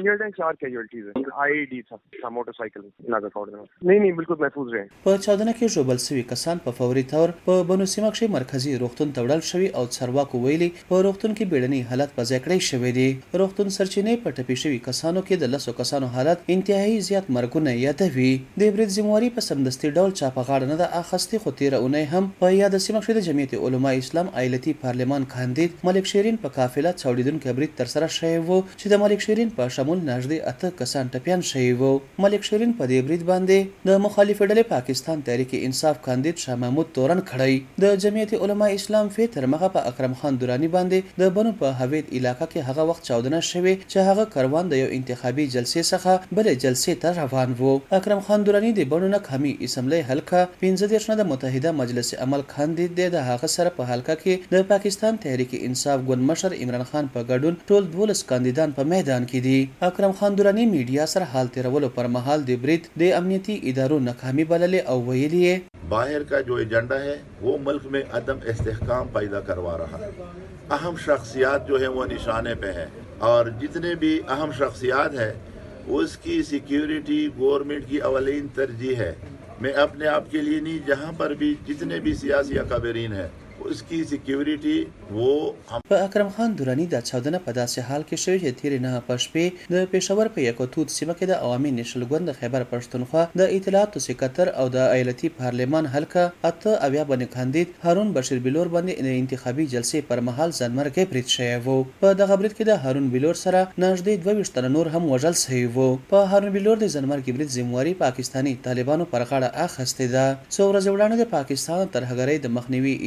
په 14 کې ژوبل شوي کسان په فوري تور په بنو سیمه کې مرکزی روغتون ته وړل شوي او چارواکو ویلي په روغتون کې بیړني حالت په ځای کړی شوی دی. روغتون سرچینې په ټپي شوي کسانو کې د 10 کسانو حالت انتهایی زیات مرګونه یادوي. د برید ذمہواري په سمدستي ډول چا په غاړه نه ده اخیستې خو تیره اونۍ هم په یاد سیمه کې د جمعیت علماء اسلام ایالتي پارلمان کاندید ملک شیرین په قافله چولیدونکو برید ترسره شوی و چې د ملک شیرین په شمول نږدې 8 کسان ټپیان شوي وو. ملک شیرین په دې برید باندې د مخالف ډلې پاکستان تحریک انصاف کاندید شاه محمود تورن کړی. د جمعیت علماء اسلام فی تر مخه په اکرم خان درانی باندې د بنو په هوید علاقې کې هغه وخت 14 شوی چې هغه کاروان د یو انتخابي جلسې څخه بل جلسې ته روان وو. اکرم خان درانی د بنو نقامي اسمبلی حلقه 15 نه د متحده مجلس عمل کاندید دی. د هغه سره په حلقه کې د پاکستان تحریک انصاف ګوند مشر عمران خان په ګډون ټول 12 کاندیدان په میدان کې دي. اکرم خان درانی میډیا سره حال تیرولو پر مهال د برید د امنیتي ادارو ناکامي بللې او ویلي बाहर का जो एजेंडा है वो मुल्क में अदम इस्तेहकाम पैदा करवा रहा है. अहम शख्सियात जो है वो निशाने पे है और जितने भी अहम शख्सियात है उसकी सिक्योरिटी गवर्नमेंट की अवलीन तरजीह है. मैं अपने आप के लिए नहीं, जहाँ पर भी जितने भी सियासी अकाबरीन है उसकी सिक्योरिटी वो په اکرم خان درانی د 14 په داسې حال کې شوی چې تیر نه پښپې د پېښور په یکوتوت سیمه کې د عوامي نشل ګوند خیبر پښتونخوا د اطلاعاتو سکرټر او د ایالتي پارلمان حلقه اته اویا باندې کاندید هارون بشیر بلور باندې د انتخابي جلسې پر مهال ځانمرګي برید شوی وو. په دغه برید کې د هارون بلور سره نږدې 22 تنه نور هم وژل شوي وو. په هارون بلور د ځانمرګي برید ذمہواري پاکستاني طالبانو پر غاړه اخیستې ده. څو ورځې وړاندې د پاکستان ترهګرۍ د مخنیوي ادارې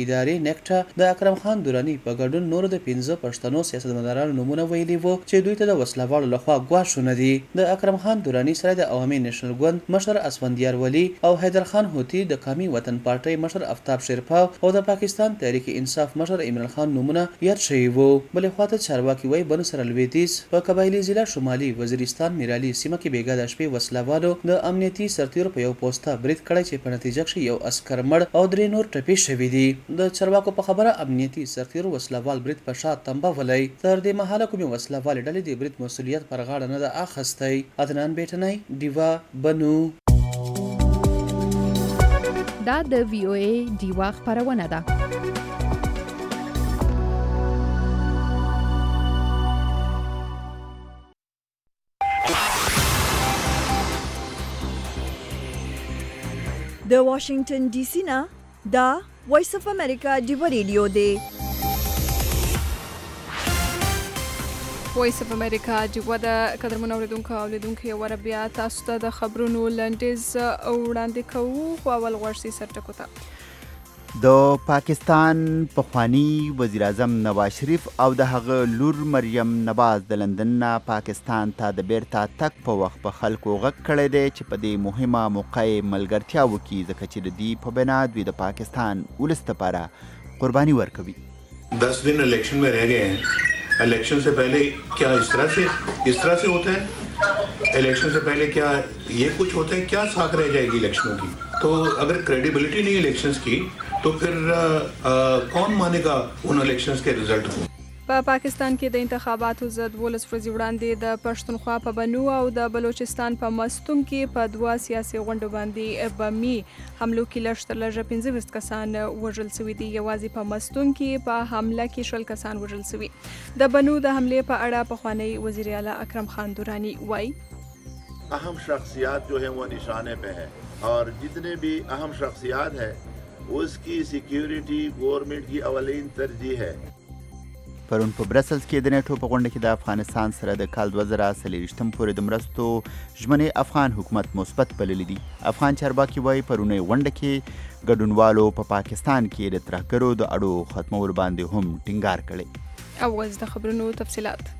نیکټا د اکرم خان درانی په ګډون نور د 15 پښتنو سیاستمدارانو نمونه ویلي وو چې دوی ته د وسلوالو لخوا ګواښونه دي. د اکرم خان درانی سره د عوامي نېشنل ګوند مشر اسفندیار ولی او حیدر خان هوتی د قومي وطن پارټۍ مشر آفتاب شیرپا او د پاکستان تحریک انصاف مشر عمران خان نمونه یاد شوي وو. بلې خواته چارواکي وایي بنو سر لویدیځ په قبایلي ضلع شمالي وزیرستان میرالي سیمه کې بیګا د شپې وسلوالو د امنیتي سرتیرو په یو پوسټه برید کړی چې په نتیجه کې یو عسکر مړ او 3 نور ټپي شوي دي. د چارواکو په خبره امنیتي سرتیرو وسلوال برید په شا تنبه ولای. تر دې مهاله کومې وسلوال ډلې د برید مسؤلیت پر غاړه نه ده اخیستی. عدنان بیٹنای دیوا بنو. دا د وی او ای دیوا خبرونه ده. د واشنگټن ډي سي نه دا وایس اف امریکا دیوا ریډیو دی. وایس اف امریکا دیوا د قدرمن اوریدونکو او لیدونکو ور بیا تاسو ته د خبرونو لنډیز وړاندې کوو. خو اول غواړئ سرټکو ته د پاکستان پخوانی وزیر اعظم نواز شریف او د هغه لور مریم نواز د لندن نه پاکستان ته د بیرته تک په وخت په خلکو غږ کړی دی چې په دې مهمه موقع ملګرتیا وکړي ځکه چې د دې په بنا دوی د پاکستان ولس لپاره قرباني ورکوي. 10 दिन इलेक्शन में रह गए हैं. इलेक्शन से पहले क्या इस तरह से होता है? इलेक्शन से पहले क्या ये कुछ होता है? क्या साख रह जाएगी इलेक्शनों की? तो अगर क्रेडिबिलिटी नहीं इलेक्शंस की तो फिर कौन मानेगा उन इलेक्शंस के रिजल्ट को? په پاکستان کې د انتخاباتو ضد 12 ورځې وړاندې د پښتونخوا په بنو او د بلوچستان په مستونګ کې په 2 سیاسي غونډو باندې بمي حملو کې لږ تر لږه 15 کسان وژل شوي دي. یوازې په مستونګ کې په حمله کې 10 کسان وژل شوي. د بنو د حملې په اړه پخوانی وزیر اعلی اکرم خان درانی وایي अहम शख्सियात जो है वो निशाने पे है और जितने भी अहम शख्सियात है उसकी सिक्योरिटी गवर्नमेंट की अवलीन तरजीह है. پرون په برسلز کې د نیټو په غونډه کې د افغانستان سره د کال 2023 پورې د مرستو ژمنې افغان حکومت مثبت بللې دي. افغان چارواکي وایي پرونی غونډه کې ګډونوالو په پاکستان کې د ترهګرو د اړو ختمولو باندې هم ټینګار کړی. اوس د خبرونو تفصيلات.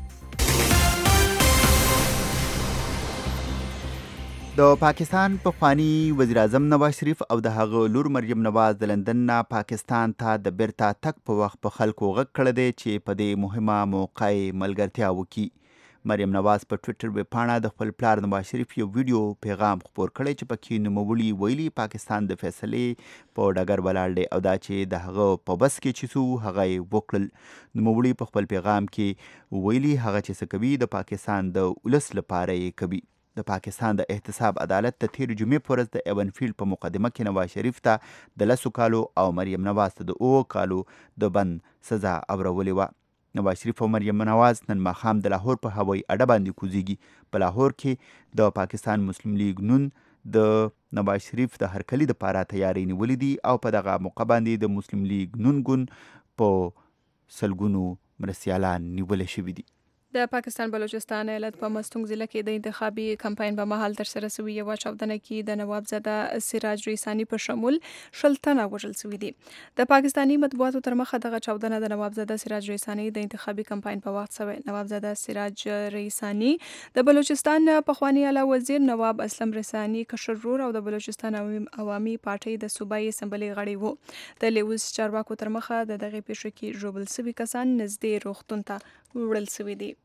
د پاکستان پخوانی وزیر اعظم نواز شریف او د هغه لور مریم نواز د لندن نه پاکستان ته د بیرته تک په وخت په خلکو غږ کړی دی چې په دې مهمه موقع ملګرتیا وکړي. مریم نواز په ټویټر ویبپاڼه د خپل پلار نواز شریف یو ویډیو پیغام خپور کړی چې پکې نوموړي ویلي پاکستان د فیصلې په ډګر ولاړ دی او دا چې د هغه په بس کې چې څو هغه یې وکړل. نوموړي په خپل پیغام کې ویلي هغه چې څه کوي د پاکستان د ولس لپاره یې کوي. د پاکستان د احتساب عدالت د تیر جمعې په ورځ د ایون فیلډ په مقدمه کې نواز شریف ته د 10 کالو او مریم نواز ته د 9 کالو د بند سزا اورولې وه. نواز شریف او مریم نواز نن ماښام د لاهور په هوایي اډه باندې کوزیږي. په لاهور کې د پاکستان مسلم لیگ نون د نواز شریف د هرکلي دپاره تیاری نیولې دي او په دغه موقع باندې د مسلم لیگ نون ګوند په سلګونو مرستیالان نیولې شوي دي. د پاکستان بلوچستان ایالت په مستونګ ضلع کې د انتخابي کمپاین په مهال ترسره شوې یوه چاودنه کې د نوابزاده سراج ریسانی په شمول 10 تنه وژل شوي دي. د پاکستانی مطبوعاتو تر مخه دغه چاودنه د نوابزاده سراج ریسانی د انتخابي کمپاین په وخت شوې. نوابزاده سراج ریسانی د بلوچستان پخوانی اعلی وزیر نواب اسلم ریسانی کشر ورور او د بلوچستان عوامي پارټۍ د صوبایي اسمبلی غړی وو. د لیوز چارواکو تر مخه د دغه پیښو کې ژوبل شوي کسان نږدې روغتون ته وړل شوي دي.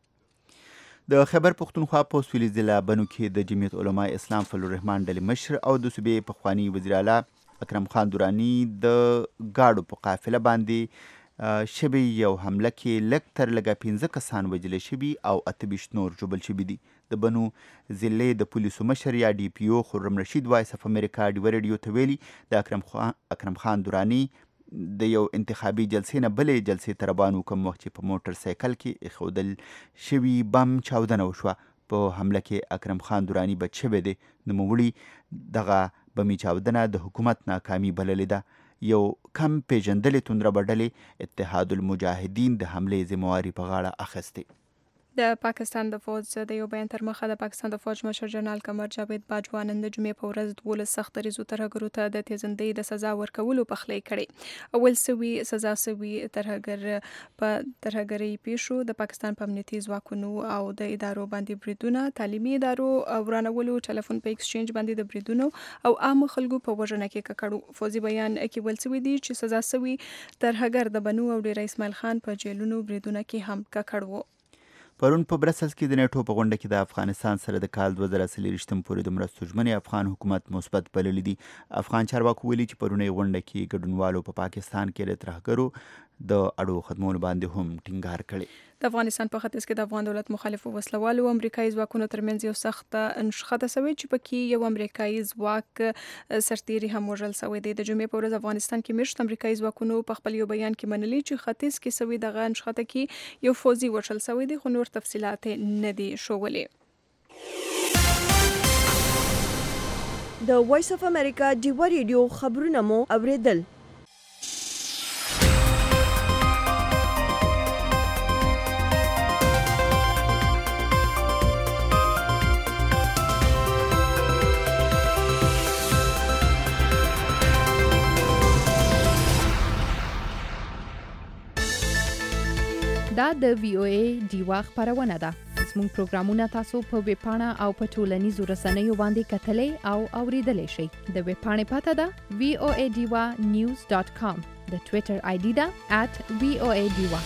د خیبر پښتونخوا په سویلي ضلع بنو کې د جمعیت علماء اسلام فضل الرحمن ډلې مشر او د صوبې پخوانی وزیر اعلی اکرم خان درانی د گاډو په قافله باندې شبي یو حمله کې لږ تر لږه 15 کسان وژل شوي او 28 نور ژوبل شوي دي. د بنو ضلع د پولیسو مشر یا ډي پی او خرم رشید وایس اف امریکا ډیوا ریډیو ته ویلي د اکرم خان درانی د یو انتخابي جلسې نه بلې جلسې ته روان و کوم وخت چې په موټر سایکل کې ایښودل شوي بم چاودنه وشوه. په حمله کې اکرم خان درانی بچ شوی دی. نوموړي دغه بمي چاودنه د حکومت ناکامي بللې ده. یو کم پیژندلې توندره ډلې اتحاد المجاهدین د حملې ذمهواري په غاړه اخیستې. د پاکستان د فوج د یو بیان تر مخه د پاکستان د فوج مشر جنرال قمر جاوید باجوا نن د جمعې په ورځ 12 سخت دریزو ترهګرو ته د تیزندۍ د سزا ورکولو پخلی کړي. اول سوي سزا سوي ترهګرۍ پیښو د پاکستان په امنیتي ځواکونو او د ادارو باندې بریدونه، تعلیمي ادارو ورانولو، ټلیفون په ایکسچینج باندې د بریدونو او عام خلکو په وژنه کې ککړو. فوزي بیان کې ول سوي دي چې سزا سوي ترهګر د بنو او ډیر اسماعیل خان په جیلونو بریدونه کې هم ککړ وو. پرون په برسلز کې د نیټو په غونډه کې د افغانستان سره د کال 2023 پورې د مرستو ژمنې افغان حکومت مثبت بللې دي. افغان چارواکو ویلي چې پرونی غونډه کې ګډونوالو په پاکستان کې د ترهګرو د اړو ختمولو باندې هم ټینګار کړي. د افغانستان په ختیځ کې د افغان دولت مخالفو وسلوالو امریکایي ځواکونو ترمنځ یو سخت انشخته سوی چې پکې یو امریکایي ځواک سرتیری هم وژل سوی دی. د جمعې په ورځ افغانستان کې مشت امریکایي ځواکونو په خپل یو بیان کې منلي چې ختیځ کې سوی دغه انشخته کې یو فوزي وژل سوی دی، خو نور تفصيلات نه دي شوولې. د وایس اف امریکا ډیوا ریډیو خبرونه مو اوریدل. دا د VOA ډیوا خبرونه ده. زموږ پروګرامونه تاسو په ویب پاڼه او په ټولنیزو رسنیو باندې کتلای او اوریدلای شئ. د ویب پاڼې پته ده voadiwa.news.com. د ټوئیټر آی ډي ده @voadiwa.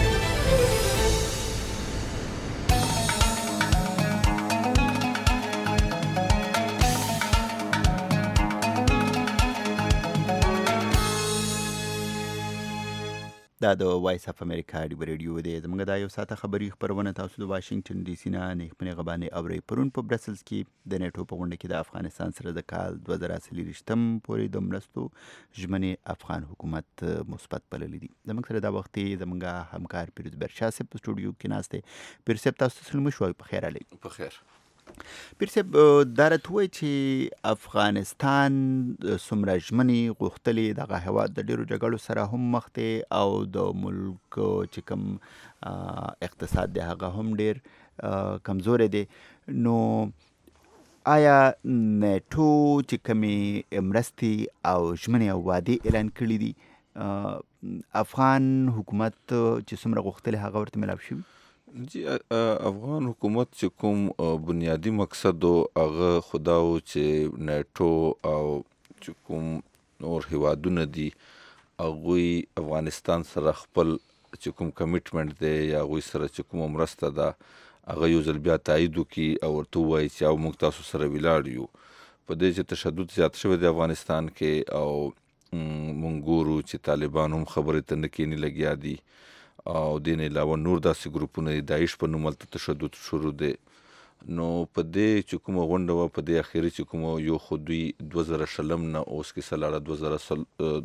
دا د وایس اف امریکا ډیوا ریډیو دی. زموږ دا یو ساعته خبري خبرونه تاسو د واشنگټن ډي سي نه نیکمنې غبانې اوري. پرون په برسلز کې د نیټو په غونډه کې د افغانستان سره د کال 2023 پورې د مرستو ژمنې افغان حکومت مثبت بللې دي. زموږ سره دا وخت زموږ همکار پیروز برشا صاحب په سټوډیو کې ناشته. پیروز صاحب تاسو سره مو شوي په خیر علي. په خیر. پیر صاحب درتوي چې افغانستان څومره ژمنې غوښتلې دغه هېواد د ډیرو جګړو سره هم مخ دی او د ملک چې کوم اقتصاد دی هغه هم ډیر کمزوري دی. نو آیا نیټو چې کومې مرستې او ژمنې او وعدې اعلان کړي دي افغان حکومت چې څومره غوښتلې هغه ورته ملاو شوي؟ جی افغان حکومت چې کوم بنیادی مقصد هغه خداو چې نیټو او چې کوم نور هیوادونه دي هغوی افغانستان سره خپل چې کوم کمیټمنټ دی یا هغوی سره چې کوم مرسته ده هغه یو ځل بیا تایید وکړي او ورته ووایي چې او موږ تاسو سره ولاړ یو. په دې چې تشدد زیات شوی دی افغانستان کې او مونږ ګورو چې طالبان هم خبرې ته نه کینی لګیا دي او دین علاوه نور داسې ګروپونه داعش په نوم هلته تشدد شروع دی. نو په دې چې کومه غونډه وه په دې اخري چې کومه یو خو دوی 2020 نه اوس کې سلاړه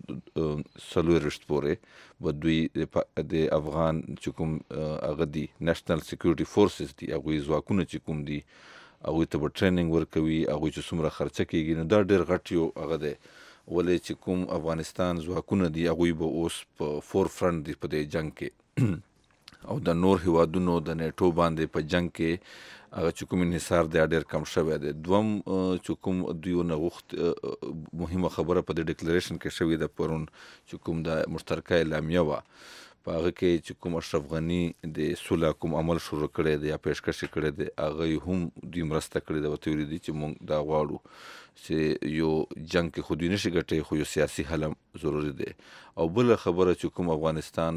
2024 پورې به دوی د افغان چې کوم هغه دي نېشنل سکیورټي فورسز دي هغوی ځواکونه چې کوم دي هغوی ته به ټریننګ ورکوي هغوی چې څومره خرچه کېږي. نو دا ډېر غټ یو هغه دی ولې چې کوم افغانستان ځواکونه دي هغوی به اوس په فور فرنټ دي په دې جنګ کې او د نور هیوادونو د نیټو باندې په جنگ کې هغه چې کوم انحصار دی ډېر کم شوی دی. دوم چې کوم دوی نه غوښت مهمه خبره په دې ډیکلریشن کې شوې ده پرون چې کوم د مشترکه اعلامیه وه په هغه کې چې کوم اشرف غني د صلح کوم عمل شروع کړی دی یا پیشکش کړی دی هغه هم دوی مرسته کړې ده ورته ویلي دي چې موږ دا غواړو چې یو جنگ کې خو دوی نشي ګټی خو یو سیاسي حل ضروري دی. او بل خبره چې کوم افغانستان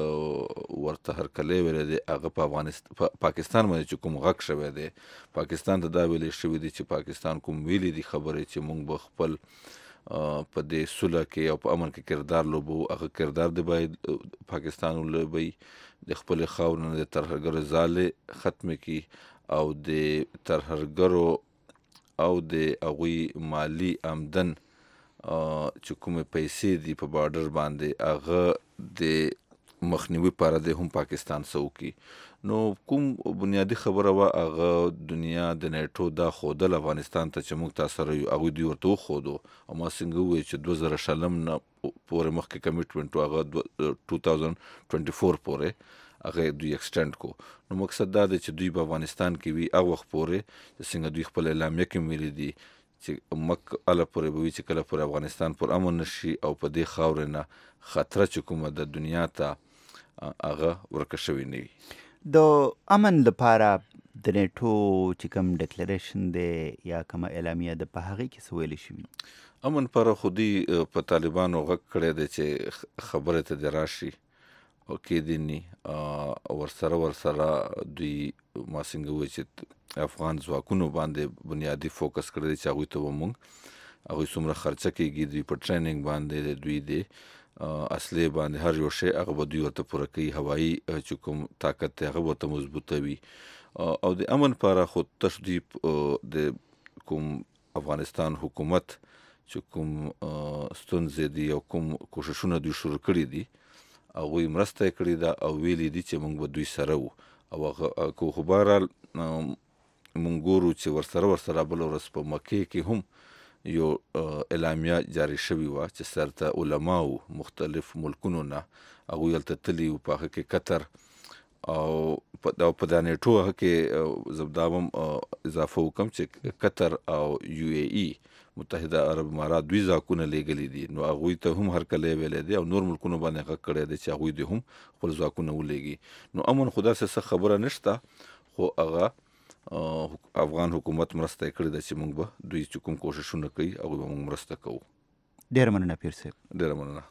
ورته هرکلی ویلی دی هغه په پاکستان باندې چې کوم غږ شوی دی پاکستان ته دا ویلی شوي دي چې پاکستان کوم ویلي دي خبرې چې موږ به خپل په دې صلح کې او په امن کې کردار لوبو هغه کردار دی باید پاکستان ولوبوي د خپلې خاورې نه د ترهګرو ځالې ختمې کړي او د ترهګرو او د هغوی مالی آمدن چې کومې پیسې دي په بارډر باندې هغه د مخنیوي لپاره دی هم پاکستان څه وکړي. نو کوم بنیادي خبره وه هغه دنیا د نیټو دا ښودل افغانستان ته چې موږ تاسو سره یو هغوی دوی ورته وښودو او ما څنګه ووایي چې 2020 نه پورې مخکې کمیټمنټ و هغه 2024 پورې هغه دوی ایکسټند کو. نو مقصد دا دی چې دوی په افغانستان کې وي هغه وخت پورې چې څنګه دوی خپل اعلامیه کې ویلي دي چې مک اله پورې به وي چې کله پورې افغانستان پر امن نشي او په دې خاورې نه خطره چې کومه د دنیا ته هغه ورکه شوې نه وي. د امن لپاره د نیټو چې کوم ډکلریشن دی یا کومه اعلامیه ده په هغې کې څه ویلي شوي؟ امن پر خودي په طالبانو غږ کړی دی چې خبرې ته دې راشي او کېدني ورسره دوی ما څنګه وایي چې افغان ځواکونو باندې بنیادي فوکس کړی دی چې هغوی ته به موږ هغوی څومره خرچه کېږي دوی په ټریننګ باندې دوی د اصلي باندې هر یو شی هغه به دوی ورته پوره کوي. هوایي چې کوم طاقت دی هغه به ورته مضبوطوي او د امن لپاره خو تشدید د کوم افغانستان حکومت چې کوم ستونزې دي او کوم کوششونه دوی شروع کړي دي هغوی مرسته یې کړې ده او ویلي دي چې موږ به دوی سره وو او هغه که خو بهرحال موږ ګورو چې ورسره بله ورځ په مکې کې هم یو اعلامیه جاري شوې وه چې سرته علماو مختلف ملکونو نه هغوی هلته تللي وو. په هغه کې قطر او په دا نیټو هغه کې زه دا هم اضافه وکړم چې قطر او یو اے ای متحده عرب امارات دوی ځواکونه لیږلي دي. نو هغوی ته هم هرکلی ویلی دی او نور ملکونو باندې غږ کړی دی چې هغوی دې هم خپل ځواکونه ولیږي. نو امن خو داسې څه خبره نشته خو هغه افغان حکومت مرسته یې کړې ده چې موږ به دوی چې کوم کوششونه کوي هغوی به موږ مرسته کوو. ډېره مننه پیر صاحب. ډېره مننه.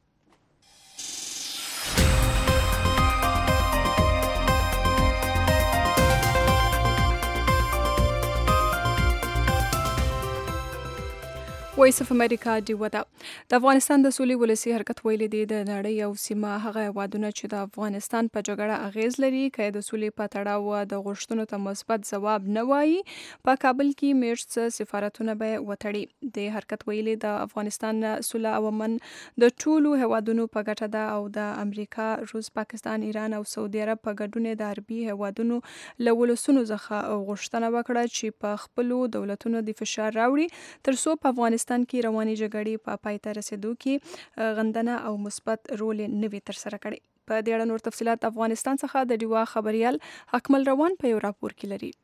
وایس اف امریکا ډیوه ده. د افغانستان د سولې ولسي حرکت ویلي دی د نړۍ او سیمه هغه هیوادونه چې د افغانستان په جګړه اغیز لري که د سولې په تړاو د غوښتنو ته مثبت ځواب نه وایي په کابل کې میرڅ سفارتونه به وتړي. د حرکت ویلي د افغانستان سوله او امن د ټولو هیوادونو په ګټه ده او د امریکا، روس، پاکستان، ایران او سعودي عرب په ګډون د عربي هیوادونو له ولسونو څخه غوښتنه وکړه چې په خپلو دولتونو د فشار راوړي ترڅو په افغانستان کې رواني جګړې په پای ته رسېدو کې غندنه او مثبت رول نه وي ترسره کړی. په دې اړه نور تفصیلات افغانستان څخه د ډیوا خبريال اکمل روان په یو راپور کې لري.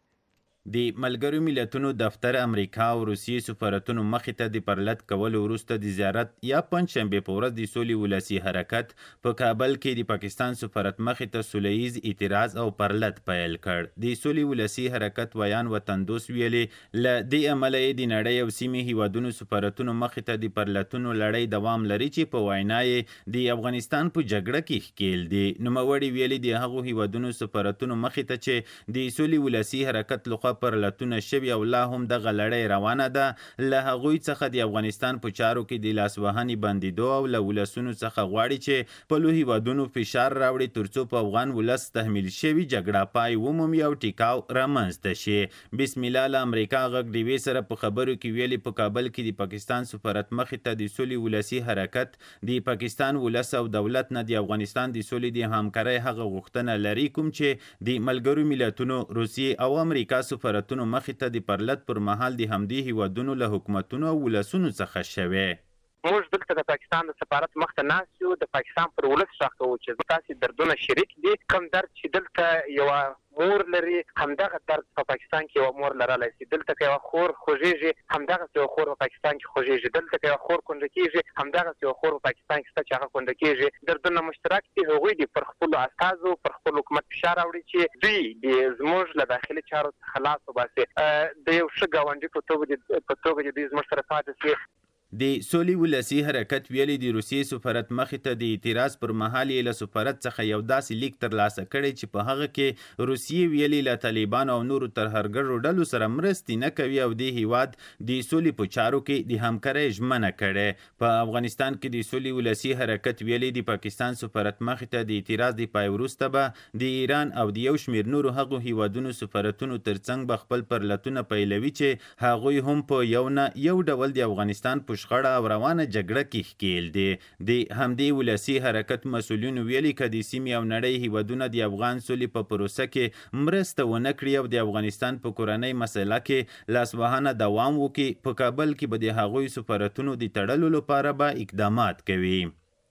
د ملګرو ملتونو دفتر امریکا او روسیې سفارتونو مخې ته د پرلط کولو وروسته د زیارت یا پنجشنبې په ورځ د سولې ولسي حرکت په کابل کې د پاکستان سفارت مخې ته سولیز اعتراض او پرلط پیل کړ. د سولې ولسي حرکت ویان وطندوس ویلې له دې امله د نړۍ او سیمې هیوادونو سفارتونو مخې ته د پرلطونو لړۍ دوام لري چې په وینا یې د افغانستان په جګړه کې ښکیل دي. نوموړي ویلي د هغو هیوادونو سفارتونو مخې ته چې د سولې ولسي حرکت لخوا پرلطونه شوي او لا هم دغه لړۍ روانه ده له هغوی څخه د افغانستان په چارو کې د لاسوهنې بندیدو او له ولسونو څخه غواړي چې خپلو هیوادونو فشار راوړي ترڅو په افغان ولس تحمیل شوي جګړه پای ومومي او ټیکاو رامنځته شي. بسم الله له امریکا غږ ډیوې سره په خبرو کې ویلي په کابل کې د پاکستان سفارت مخې ته د سولې ولسي حرکت د پاکستان ولس او دولت نه د افغانستان د سولې د همکارۍ هغه غوښتنه لري کوم چې د ملګرو ملتونو، روسیې او امریکا سفارتونو مخې ته د پرلط پر مهال د همدې هیوادونو له حکومتونو او ولسونو څخه شوی. موږ دلته د پاکستان د سفارت مخ ته ناست یو، د پاکستان پر ولس غږ کوو چې تاسې دردونه شریک دي. کوم درد چې دلته یوه مور لري همدغه درد په پاکستان کې یوه مور لرلی شي. دلته که یوه خور خوږېږي همدغسې یوه خور په پاکستان کې خوږېږي. دلته که یوه خور کونډه کېږي همدغسې یوه خور په پاکستان کې شته چې هغه کونډه کېږي. دردونه مشترک دي. هغوی دي پر خپلو استازو پر خپل حکومت فشار راوړي چې دوی زموږ له داخلي چارو څخه لاس وباسي. د یو ښه ګاونډي په توګه چې دوی زموږ سره پاتې شي. د سولې ولسي حرکت ویلي د روسیې سفارت مخې ته د اعتراض پر مهال یې له سفارت څخه یو داسې لیک ترلاسه کړی چې په هغه کې روسیې ویلي له طالبانو او نورو ترهګرو ډلو سره مرستې نه کوي او د هیواد د سولې په چارو کې د همکارۍ ژمنه کړې. په افغانستان کې د سولې ولسي حرکت ویلي د پاکستان سفارت مخې ته د اعتراض د پای وروسته به د ایران او د یو شمېر نورو هغو هیوادونو سفارتونو ترڅنګ به خپل پرلطونه پیلوي چې هغوی هم په یو نه یو ډول د افغانستان په شخړه او روانه جګړه کې ښکیل دي. د همدې ولسي حرکت مسؤلینو ویلي که د سیمې او نړۍ هیوادونه د افغان سولې په پروسه کې مرسته ونه کړي او د افغانستان په کورنۍ مسله کې لاسوهنه دوام وکړي، په کابل کې به د هغوی سفارتونو د تړلو لپاره به اقدامات کوي. موږ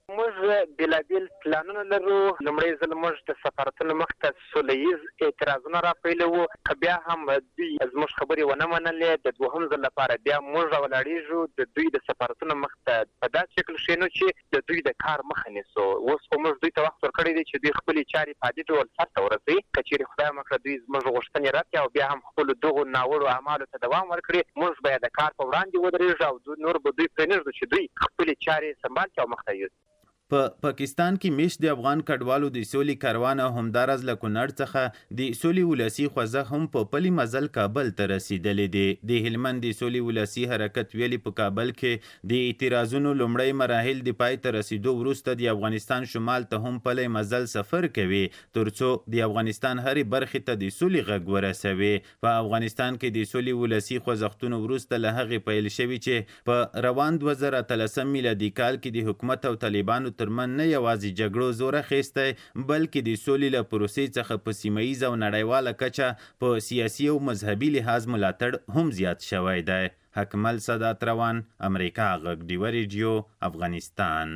موږ بېلابېل پلانونه لرو. لومړی ځل موږ د سفارتونو مخته سوله ییز اعتراضونه راپیلوو، که بیا هم دوی زموږ خبرې ونه منلې، د دوهم ځل لپاره بیا موږ راولاړېږو د دوی د سفارتونو مخته په داسې شکل کښېنو چې د دوی د کار مخه نیسو. اوس خو موږ دوی ته وخت ورکړی دی چې دوی خپلې چارې په عادي ډول سرته ورسوي. که چېرې خدای مکړه دوی زموږ غوښتنې رد کړي او بیا هم خپلو دغو ناوړو اعمالو ته دوام ورکړي، موږ باید د کار په وړاندې ودرېږو او نور به دوی پرېنږدو چې دوی خپلې چارې سمبال کړي او مخته یوسي. په پاکستان کې میشت د افغان کډوالو د سولې کاروان همدارز له کونړ څخه د سولې ولسی خوځښت هم په پلي مزل کابل ته رسیدلی دی. د هلمند د سولې ولسی حرکت ویلي په کابل کې د اعتراضونو لومړی مراحل د پای ته رسیدو وروسته د افغانستان شمال ته هم پلی مزل سفر کوي ترڅو د افغانستان هرې برخې ته د سولې غږ ورسوي. په افغانستان کې د سولې ولسی خوځښتونو وروسته له هغې پیل شوي چې په روان 2013 میلادي کال کې د حکومت او طالبانو ترمن نه یوازې جګړو زور اخیستی بلکې د سولې له پروسې څخه په سیمه ییزه او نړیواله کچه په سیاسي او مذهبي لحاظ ملاتړ هم زیات شوی دی. حکمل سادات روان، امریکا غږ ډیوه ریډیو، افغانستان.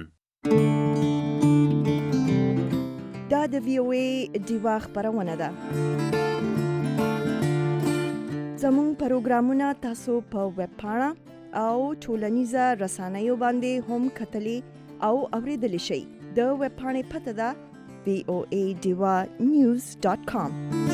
دا د VOA ډیوه خپرونه ده. زموږ پروګرامونه تاسو په ویب پاڼه او ټولنیزه رسنیو باندې هم کتلی او اوریدلی شئ. د ویب پاڼې پته ده voadivanews.com.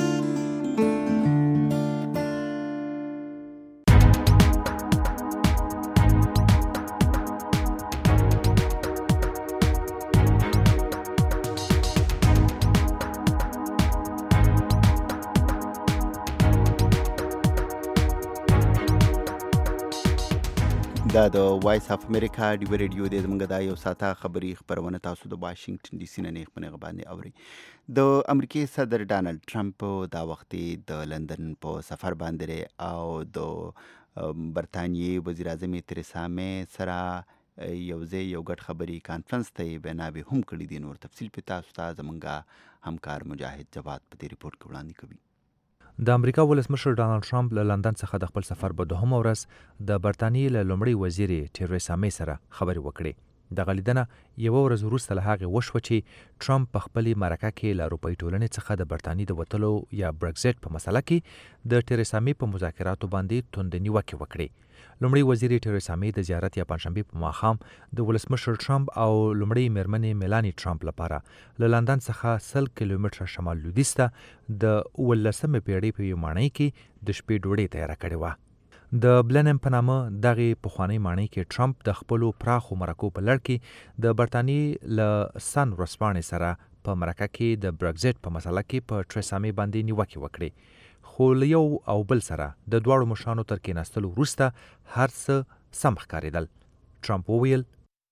دا د وایس اف امریکا ډیوه ریډیو د زمونږ د یو ساعته خبري خبرونه تاسو د واشنگټن ډي سي نه خبرونه باندې اوري. د امریکای صدر ډانلډ ټرمپ دا وخت د لندن په سفر باندې او د برتانیې وزیر اعظم تریسا مې سره یو ګډ خبري کانفرنس ته بنابه هم کړی دي. نور تفصیل په تاسو ته زمونږ همکار مجاهد جواد په دې ریپورت کې وړاندې کوي. د امریکا ولسمشر ډانلډ ټرمپ له لندن څخه د خپل سفر په دوهمه ورځ د برتانیې له لومړۍ وزیرې تریسا مې سره خبرې وکړې. دغه لیدنه یوه ورځ وروسته له هغې وشوه چې ټرمپ په خپلې مرکه کې له اروپایي ټولنې څخه د برتانیې د وتلو یا برګزټ په مسله کې د تریسا مې په مذاکراتو باندې توندې نیوکې وکړې. لومړی وزیر تریسا مې د زیارت یا پنځشنبې په ماښام د ولسمشر ټرمپ او لومړۍ میرمنې میلانی ټرمپ لپاره له لندن څخه 100 کیلومتره شمال لویدیځ ته د 18مې پیړۍ په یوه ماڼۍ کې د شپې ډوډۍ تیاره کړې وه. د بلنم په نامه دغې پخوانۍ ماڼۍ کې ټرمپ د خپلو پراخو مرکو په لړ کې د برتانیې له سن ورځپاڼې سره په مرکه کې د برګزټ په مسله کې په تریسا مې باندې نیوکې وکړې. خو له یو او بل سره د دواړو مشرانو تر کېناستلو وروسته هر څه سم ښکارېدل. ټرمپ وویل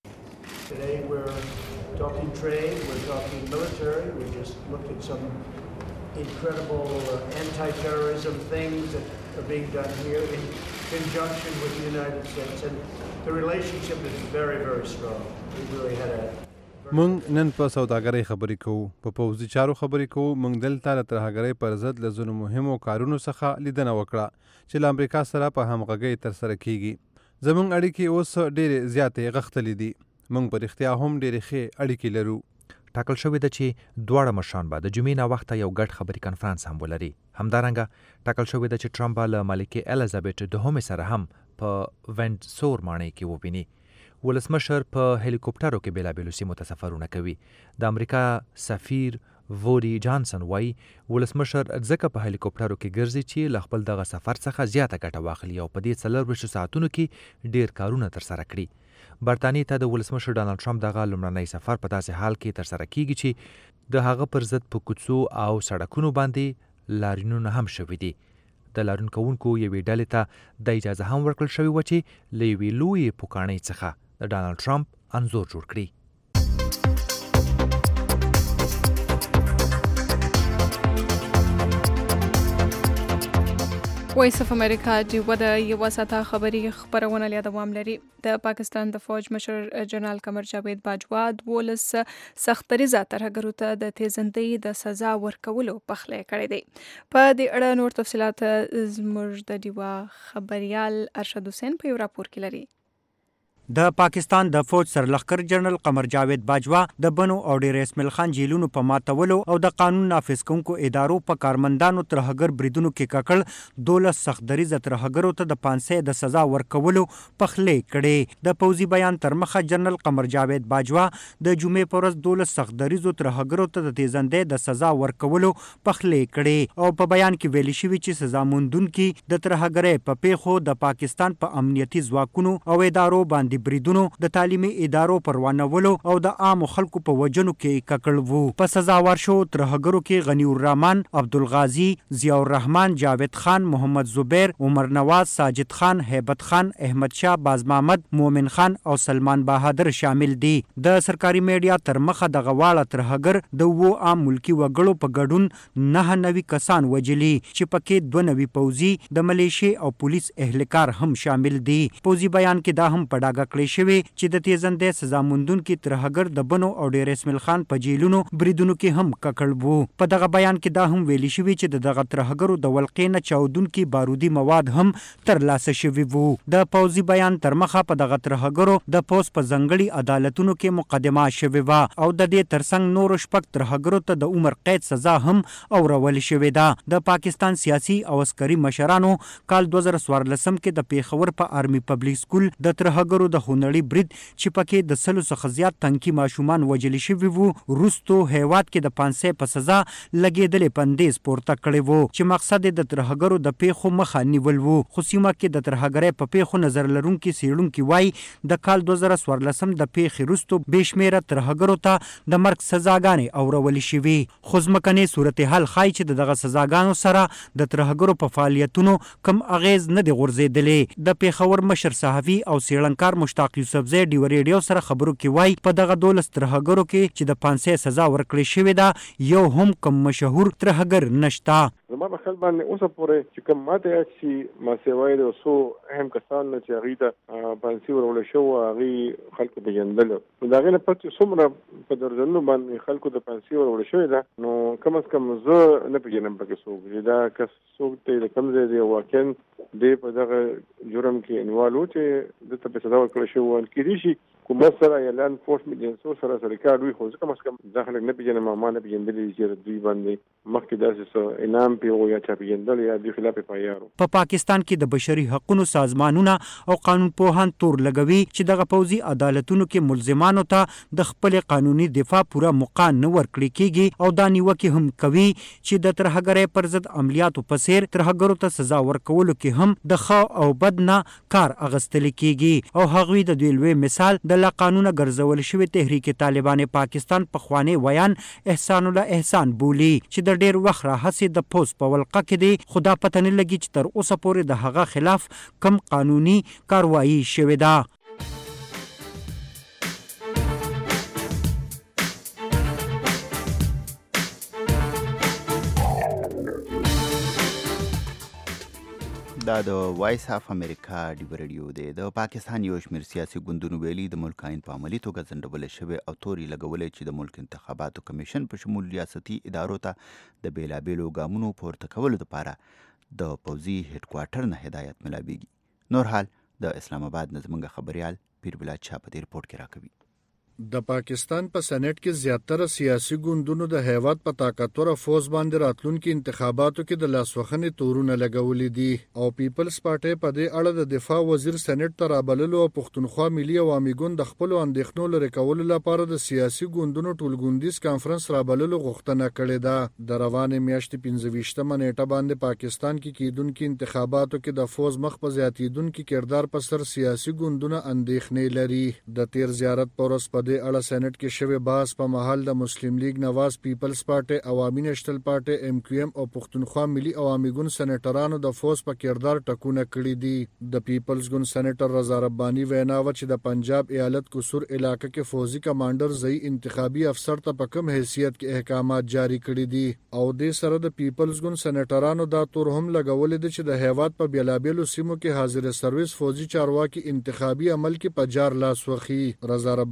incredible anti-terrorism things that are being done here in conjunction with the United States, and the relationship is very, very strong. We really had a مونږ نن په سوداګرۍ خبرې کوو، په پوځي چارو خبرې کوو. مونږ دلته له ترهګرۍ پر ضد له ځینو مهمو کارونو څخه لیدنه وکړه چې له امریکا سره په همغږۍ ترسره کیږي. زمونږ اړیکې اوس ډېرې زیاتې غښتلې دي. مونږ په رښتیا هم ډېرې ښې اړیکې لرو. ټاکل شوې ده چې دواړه مشران به د جمعې ناوخته یو ګډ خبري کنفرانس هم ولري. همدارنګه ټاکل شوې ده چې ټرمپ به له ملکې الیزابت دوهمې سره هم په وینډسور ماڼۍ کې وویني. ولسمشر په هلیکوپټرو کې بېلابېلو سیمو ته سفرونه کوي. د امریکا سفیر وودي جانسن وایي ولسمشر ځکه په هلیکوپټرو کې ګرځي چې له خپل دغه سفر څخه زیاته ګټه واخلي او په دې 24 ساعتونو کې ډېر کارونه ترسره کړي. برتانیې ته د ولسمشر ډانلډ ټرمپ دغه لومړنی سفر په داسې حال کې ترسره کیږي چې د هغه پر ضد په کوڅو او سړکونو باندې لاریونونه هم شوي دي. د لاریون کوونکو یوې ډلې ته د اجازه هم ورکړل شوې وه چې له یوې لویې پوکاڼۍ څخه د ډانلډ ټرمپ انځور جوړ کړي. وایس اف امریکا ډیوه د یوه ساعته خبري خپرونه له دوام لري. د پاکستان د فوج مشر جنرال قمر جاوید باجوا 12 سختریزه ترهګرو ته د تیزندۍ د سزا ورکولو پخلی کړی دی. په دې اړه نور تفصيلات زموږ د ډیوه خبريال ارشد حسین په یو راپور کې لري. د پاکستان د فوج سرلښکر جنرال قمر جاوید باجوا د بنو او ډیر اسماعیل خان جیلونو په ماتولو او د قانون نافذ کوونکو ادارو په کارمندانو ترهګر بریدونو کې ککړ 12 سختدریزه ترهګرو ته د 500 د سزا ورکولو پخلې کړي. د پوځي بیان تر مخه جنرال قمر جاوید باجوا د جمعې پر ورځ 12 سختدریزو ترهګرو ته د تیزندې د سزا ورکولو پخلې کړي او په بیان کې ویلي شوی چې سزا موندونکي د ترهګرۍ په پیښو د پاکستان په امنیتي ځواکونو او ادارو باندې بریدونو د تعلیمي ادارو پروانولو او د عام خلکو په وجنو کې ککړ وو. په سزا ورشو ترهګرو کې غنی الرحمن، عبدالغازی، ضیاء الرحمن، جاوید خان، محمد زبیر، عمر نواز، ساجد خان، هیبت خان، احمد شاه، باز محمد، مومن خان او سلمان بهادر شامل دي. د سرکاري میډیا تر مخه د غواړه ترهګر د وو عام ملکی وګړو په ګډون 99 کسان وجلی چې پکې 92 پوځي د ملیشي او پولیس اهلکار هم شامل دي. پوځي بیان کې دا هم په ډاګه کړی شوی چې د تیزندې سزا موندونکي ترهګر د بنو او ډیر اسماعیل خان په جیلونو بریدونو کې هم ککړ وو. په دغه بیان کې دا هم ویلي شوی چې دغه ترهګرو د ولقې نه چاودونکي بارودي مواد هم ترلاسه شوي وو. د پوځي بیان تر مخه په دغه ترهګرو د پوس په ځنګړي عدالتونو کې مقدمه شوې وه او د دې ترڅنګ نورو شپږ ترهګرو ته د عمر قید سزا هم اورول شوې ده. د پاکستان سیاسي او عسکري مشرانو کال 2014 کې د پیښور په آرمي پبلک سکول د ترهګرو د خونړي برید چې پکې د 100 څخه زیات تنکي ماشومان وژل شوي وو وروستو هیواد کې د 500 په سزا لګېدلې بندیز پورته کړی وو چې مقصد د ترهګرو د پیښو مخه نیول وو. خو سیمه کې د ترهګرۍ په پیښو نظر لرونکي څېړونکي وایي د کال 2014 د پیښې وروستو بېشمېره ترهګرو ته د مرګ سزاګانې اورول شوي. خو ځمکنۍ صورتحال ښایي چې دغه سزاګانو سره د ترهګرو په فعالیتونو کم اغیز نه دی غورځېدلی. د پیښور مشر صحافي او څېړنکار مشتاق یوسفزی ډیو ریډیو سره خبرو کې وایي په دغه 12 ترهګرو کې چې د 500 سزا ورکړې شوې ده یو هم کم مشهور ترهګر نشته. زما په خیال باندې اوسه پورې چې کوم ماته چې ما سیوای د اوسو اهم کسان چې هغې ته پانسي ورول شو هغې خلکو پېژندل نو د هغې نه پس څومره په درجنونو باندې خلکو د پانسي ورول شوې ده نو کم از کم زه نه پېژنم پکې څوک چې دا کس څوک دی د کوم ځای دی واقعا دی په دغه جرم کې انوالو چې دته په سزا ورکړل شوی کېدای شي حکومت سره یا لند انفورسمنټ ایجنسو سره ریکارډ وي خو زه کم از کم دا خلک نه پېژنم ما نه پېژندلي چې دوی باندې مخکې داسې څه انعام پې و یا چا پېژندل یا دوی خلاف یې پایار په پاکستان کې د بشري حقوقو سازمانونه او قانون پوهان تور لګوي چې دغه پوځي عدالتونو کې ملزمانو ته د خپل قانوني دفاع پوره موقع نه ورکړي کېږي او دا نیوکې هم کوي چې د ترهګرۍ پر ضد عملیاتو په څېر ترهګرو ته سزا ورکولو کې هم د ښه او بد نه کار اخیستل کېږي او هغوی د دوی لوی مثال د لا قانونه ګرځول شوی تحریک طالبان پاکستان پخوانی ویان احسان الله احسان بولی چې د ډیر وخت راهیسې د پوس په ولقه کې دی خو دا پته نه لګي چې تر اوسه پورې د هغه خلاف کم قانوني کاروایی شوې ده. دا د وایس اف امریکا ډیو ریډیو دی. د پاکستان یو شمېر سیاسي ګوندونو ویلي د ملک آئین په عملي توګه ځنډولی شوی او تورې لګولی چې د ملک انتخاباتو کمیشن په شمول ریاستي ادارو ته د بېلابېلو ګامونو پورته کولو لپاره د پوځي هډ کوارټر نه هدایت ملاویږي. نور حال د اسلام آباد نه زموږ خبریال پیر بلاد شاه په دې رپورټ کې راکوي. د پاکستان په سېنات کې زیاتره سیاسي ګوندونو د هیواد په طاقتور فوز باندې راتلونکي انتخاباتو کې د لاسوهنې تورونه لګولي دي او پیپلز پارټي په دې اړه د دفاع وزیر سېنات ته رابللو او پښتونخوا ملي عوامي ګوند د خپل اندېښنو لرې کولو لپاره د سیاسي ګوندونو ټولګوندیز کانفرنس رابللو غوښتنه کړې ده. د روانې میاشتې 15 نیټه باندې پاکستان کې کېدونکي انتخاباتو کې د فوز مخ په زیاتېدونکي کردار په سر سیاسي ګوندونه اندېښنې لري. د تیر زیارت په ورځ په د اړه سېنات کې شوی بحث په محل د مسلم لیگ نواز پیپلز پارټي عوامي نېشنل پارټي ایم کیو ایم او پښتونخوا ملي عوامي ګوند سېنیټرانو د فوز په کردار ټکونه کړي دي. د پیپلز ګوند سېنیټر رضا رباني وینا و چې د پنجاب ایالت قصور علاقې کې فوزي کمانډر ځای انتخابي افسر ته په کوم حیثیت کې احکامات جاری کړي دي او د سره د پیپلز ګوند سېنیټرانو دا تور هم لګولې دي چې د هیواد په بیلابېلو سیمو کې حاضر سرویس فوزي چارواکي انتخابي عمل کې په جار لاس وخی. رضا رباني په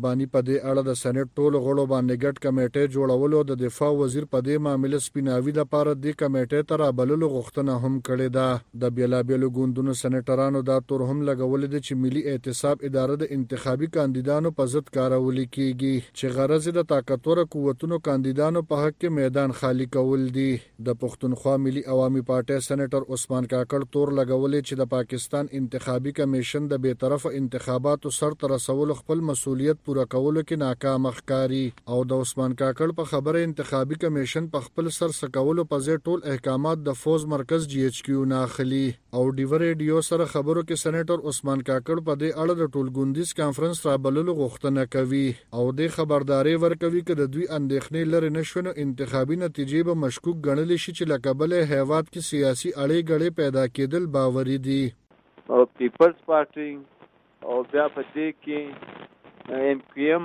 دې اړه د سېنات ټولو غړو باندې ګډ کمیټه جوړولو د دفاع وزیر په دې معاملې سپیناوي لپاره د کمیټې ته رابللو غوښتنه هم کړې ده. د بیلابیلو ګوندونو سېنیټرانو دا تور هم لګولې ده چې ملي احتساب اداره د انتخابي کاندیدانو په ضد کارول کیږي چې غرض د طاقتور قوتونو کاندیدانو په حق کې میدان خالی کول دي. د پښتونخوا ملي عوامي پارټي سېنیټر عثمان کاکړ تور لګولې چې د پاکستان انتخابي کمیشن د بې طرفه انتخاباتو سرته رسولو خپل مسؤلیت پوره کولو کې ناکام ښکاري او د عثمان کاکړ په خبره انتخابي کمیشن په خپل سر سکولو په ځای ټول احکامات د فوز مرکز GHQ نه اخلي. او ډیور ریډیو سره خبرو کې سېنیټر عثمان کاکړ په دې اړه د ټولګوندیز کانفرنس رابللو غوښتنه کوي او د خبرداري ورکوي چې د دوی اندېښنې لري نشونه انتخابي نتیجې به مشکوک ګڼل شي چې لکه بل هیواد کې سیاسي اړې غړې پیدا کېدل باوري دي. او پیپلز پارټي او بیا په دې کې MQM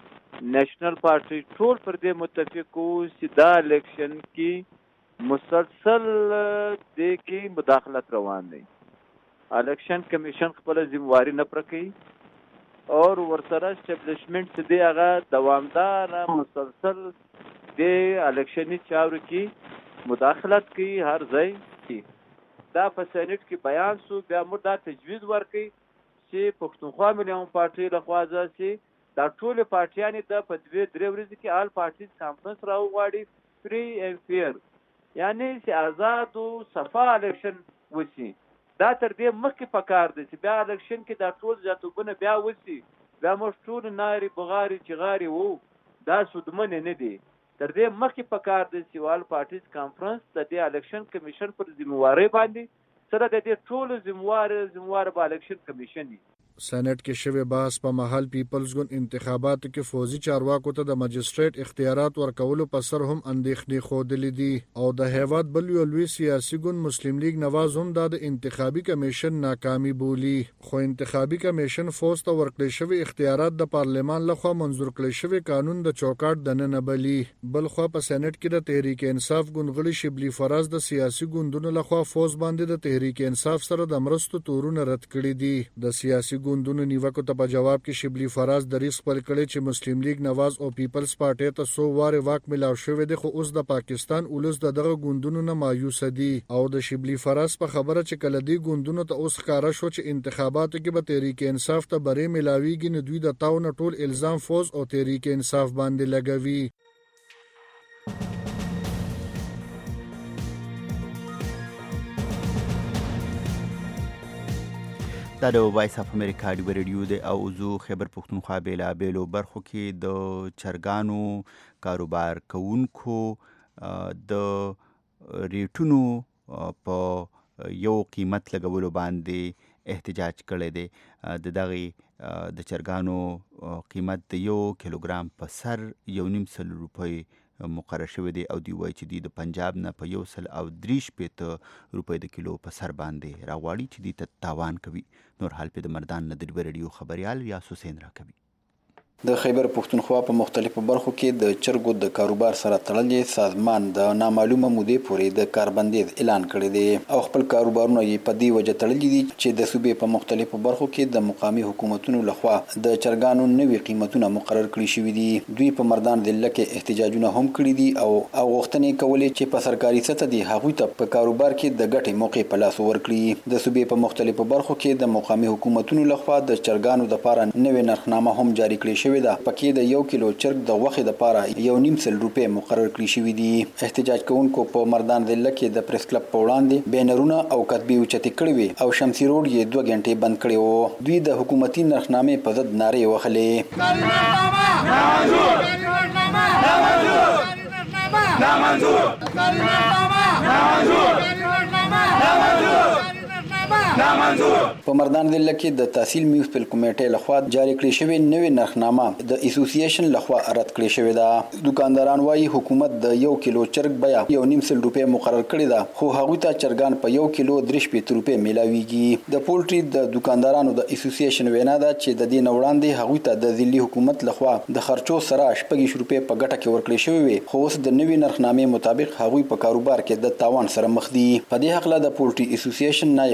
نېشنل پارټي ټول پر دې متفق وو چې دا الیکشن کې مسلسل دې کې مداخلت روان دی. الیکشن کمیشن خپل ذمہواری نه پرکې او ورسره اسټابلیشمنت چې دی هغه دوامدار مسلسل د الیکشني چارو کې مداخلت کوي هر ځای کې. دا په سېنات کې بیان شو بیا موږ دا تجویز ورکړي چې پښتونخوا ملي عوامي پارټي لخوا ځي دا ټول پارټیانې د په 2-3 ورځې کې آل پارټیز کانفرنس راوغواړي فری اینڈ فیر یعنی چې آزاد او صفا الیکشن وشي. دا تر دې مخکې پکار دي چې بیا الیکشن کې دا ټول ځاتوبونه بیا وشي بیا موږ ټول ناري بغاري چغاري وو دا سودمن نه دي. تر دې مخکې پکار دي چې آل پارټیز کانفرنس د دې الیکشن کمیشن پر ذمہواری باندې سره د دې ټول ذمہوار به الیکشن کمیشن دي. سېنات کې شوی بحث په محل پیپلز ګوند انتخاباتو کې فوزي چارواکو ته د مجستریټ اختیارات ورکولو په سر هم اندېښنې ښودلې دي او د هیواد بل یو لوی سیاسي ګوند مسلم لیگ نواز هم د انتخابي کمیشن ناکامي بولی. خو انتخابي کمیشن فوز ته ورکړل شوی اختیارات د پارلمان لخوا منظور کړل شوی قانون د چوکاټ دننه بلی. بل خو په سېنات کې د تحریک انصاف ګوندغړي شبلی فراز د سیاسي ګوندونو لخوا فوز باندې د تحریک انصاف سره د مرستو تورونه رد کړي دي. د سیاسي ګوندونو نیوکو ته په جواب کې شبلی فراز دریغ خپل کړي چې مسلم لیگ نواز او پیپلز پارټي ته سو واره واک ملاو شوی دی خو اوس د پاکستان اولس دغه ګوندونو نه مایوس دي او د شبلی فراز په خبره چې کله دی ګوندونو ته اوس ښکارا شو چې انتخاباتو کې به تحریک انصاف ته بری ملاویږي نو دوی د تاونه ټول الزام فوز او تحریک انصاف باندې لګوي. دا د وایس اف امریکا ډیو ریډیو دی او زو خیبر پښتونخوا بیلابیلو برخو کې د چرګانو کاروبار کوونکو د ریټونو په یو قیمت لګولو باندې احتجاج کړی دی. د دغه د چرګانو قیمت د 1 کیلوګرام په سر 1.5 روپۍ مقرر شوی دی او دی وایي چې دی د پنجاب نه په 130 روپۍ د کیلو په سر باندې راغواړي چې دی ته تاوان کوي. نور حال په د مردان نه د ډیو ریډیو خبريال ریاض حسین را کوي. د خیبر پښتونخوا په مختلفو برخو کې د چرګو د کاروبار سره تړلې سازمان د نامعلومه مودې پورې د کاربندیز اعلان کړی دی او خپل کاروبارونه یې په دې وجه تړلي دي چې د صوبې په مختلفو برخو کې د مقامي حکومتونو لخوا د چرګانو نوي قیمتونه مقرر کړي شوي دي. دوی په مردان ضلع کې احتجاجونه هم کړي دي او غوښتنې کولې چې په سرکاري سطح دي هغوی ته په کاروبار کې د ګټې موقع په لاس ورکړي. د صوبې په مختلفو برخو کې د مقامي حکومتونو لخوا د چرګانو لپاره نوې نرخنامه هم جاری کړې شوې ده. پکې د 1 کیلو چرګ د غوښې لپاره 1.5 روپۍ مقرر کړی شوی دي. احتجاج کوونکو په مردان ضلع کې د پریس کلب په وړاندې بینرونه او کتبې اوچتې کړې وې او شمسي روډ یې 2 غنټې بند کړی و. دوی د حکومتي نرخنامې په ضد نارې وهلې. په مردان ضلع کې د تحصیل میونسپل کمیټې لخوا جاری کړې شوې نوې نرخنامه د اسوسییشن لخوا رد کړې شوې ده. دکانداران وايي حکومت د 1 کیلو چرګ بیه 1.5 روپۍ مقرر کړې ده خو هغوی ته چرګان په 1 کیلو 3 روپۍ میلاویږي. د پولټري د دکاندارانو د اسوسییشن وینا ده چې د دې وړاندې هغوی ته د ضلعي حکومت لخوا د خرچو سره 6 روپۍ په ګټه کې ورکړې شوې وي خو اوس د نوې نرخنامې مطابق هغوی په کاروبار کې د تاوان سره مخ دي. په دې حق له د پولټري اسوسییشن نائب صدر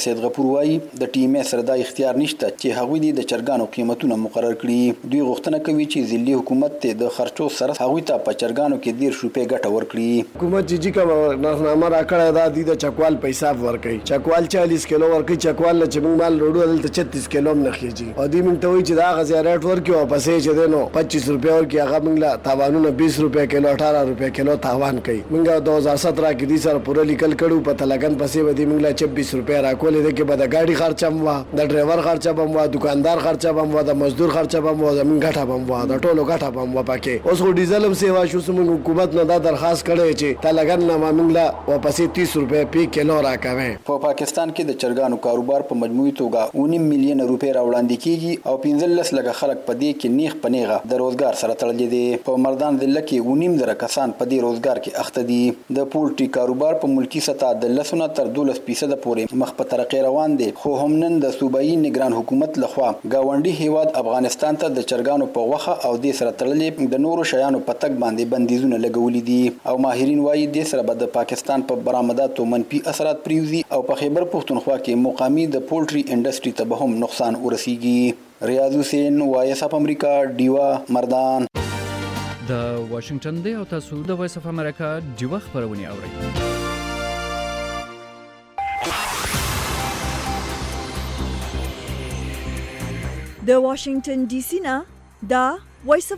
سید غفور وایي د ټي ام سره د اختیار نشته چې هغوی د چرګانو قیمتونه مقرر کړي. دوی غوښتنه کوي چې ځلي حکومت ته د خرچو سره هغوی ته په چرګانو کې 10 روپۍ ګټه ورکړي. حکومت چې کوم نرخنامه راکړه دا د چکوال پیسې ورکړي. چکوال 40 کیلو ورکړي. چکوال چې موږ مال وروړو دلته 36 کیلو نه خېږي. او دې موږ ته وایي چې دا غزيارات ورکړي او پسې چې دینو 25 روپۍ ورکړي هغه موږ لا تاوانونه 20 روپۍ کیلو 18 روپۍ کیلو تاوان کوي. موږ 2017 کې دې سره پوره لیکل کړو په تلګن پسې ودی موږ لا 26 روپۍ راکولې ده کې به د ګاډي خرچه مو د ډرایور خرچه مو دکاندار خرچه مو د مزدور خرچه مو زمين ګټه مو د ټولو ګټه مو پکې. اوس خو ډیزل هم سیوا شو سمون حکومت نه دا درخواست کړي چې تلګن نه موږ لا واپسې 30 روپۍ په کیلو راکوي. په پاکستان کې د چرګانو کاروبار په مجموعي توګه 1 میلیون روپۍ راوړاندې کیږي او 15 لک خلک په دې کې نیغ په نیغه د روزګار سره تړلي دي. په مردان ضلع کې 1.5 کسان په دې روزګار کې اخته دي. د پولټري کاروبار په ملکی سطح د 10 تر 12% پورې مخ په ترقی روان دي. خو هم نن د صوبایي نگران حکومت لخوا گاونډي هیواد افغانستان ته د چرګانو په غوښه او د سره تړلې د نورو شیانو په تګ باندې بندیزونه لګولي دي او ماهرین وایي د سره به د پاکستان په برآمداتو منفي اثرات پریوزي او په خیبر پختونخوا کې مقامي د پولټري انډستری ته به هم نقصان ورسیږي. ریاض حسین وایس اف امریکا ډیوا مردان. د واشنگټن دی او تاسو د وایس اف امریکا ډیوا خبرونه اورئ. د واشنگټن ډي سي نه دا وایس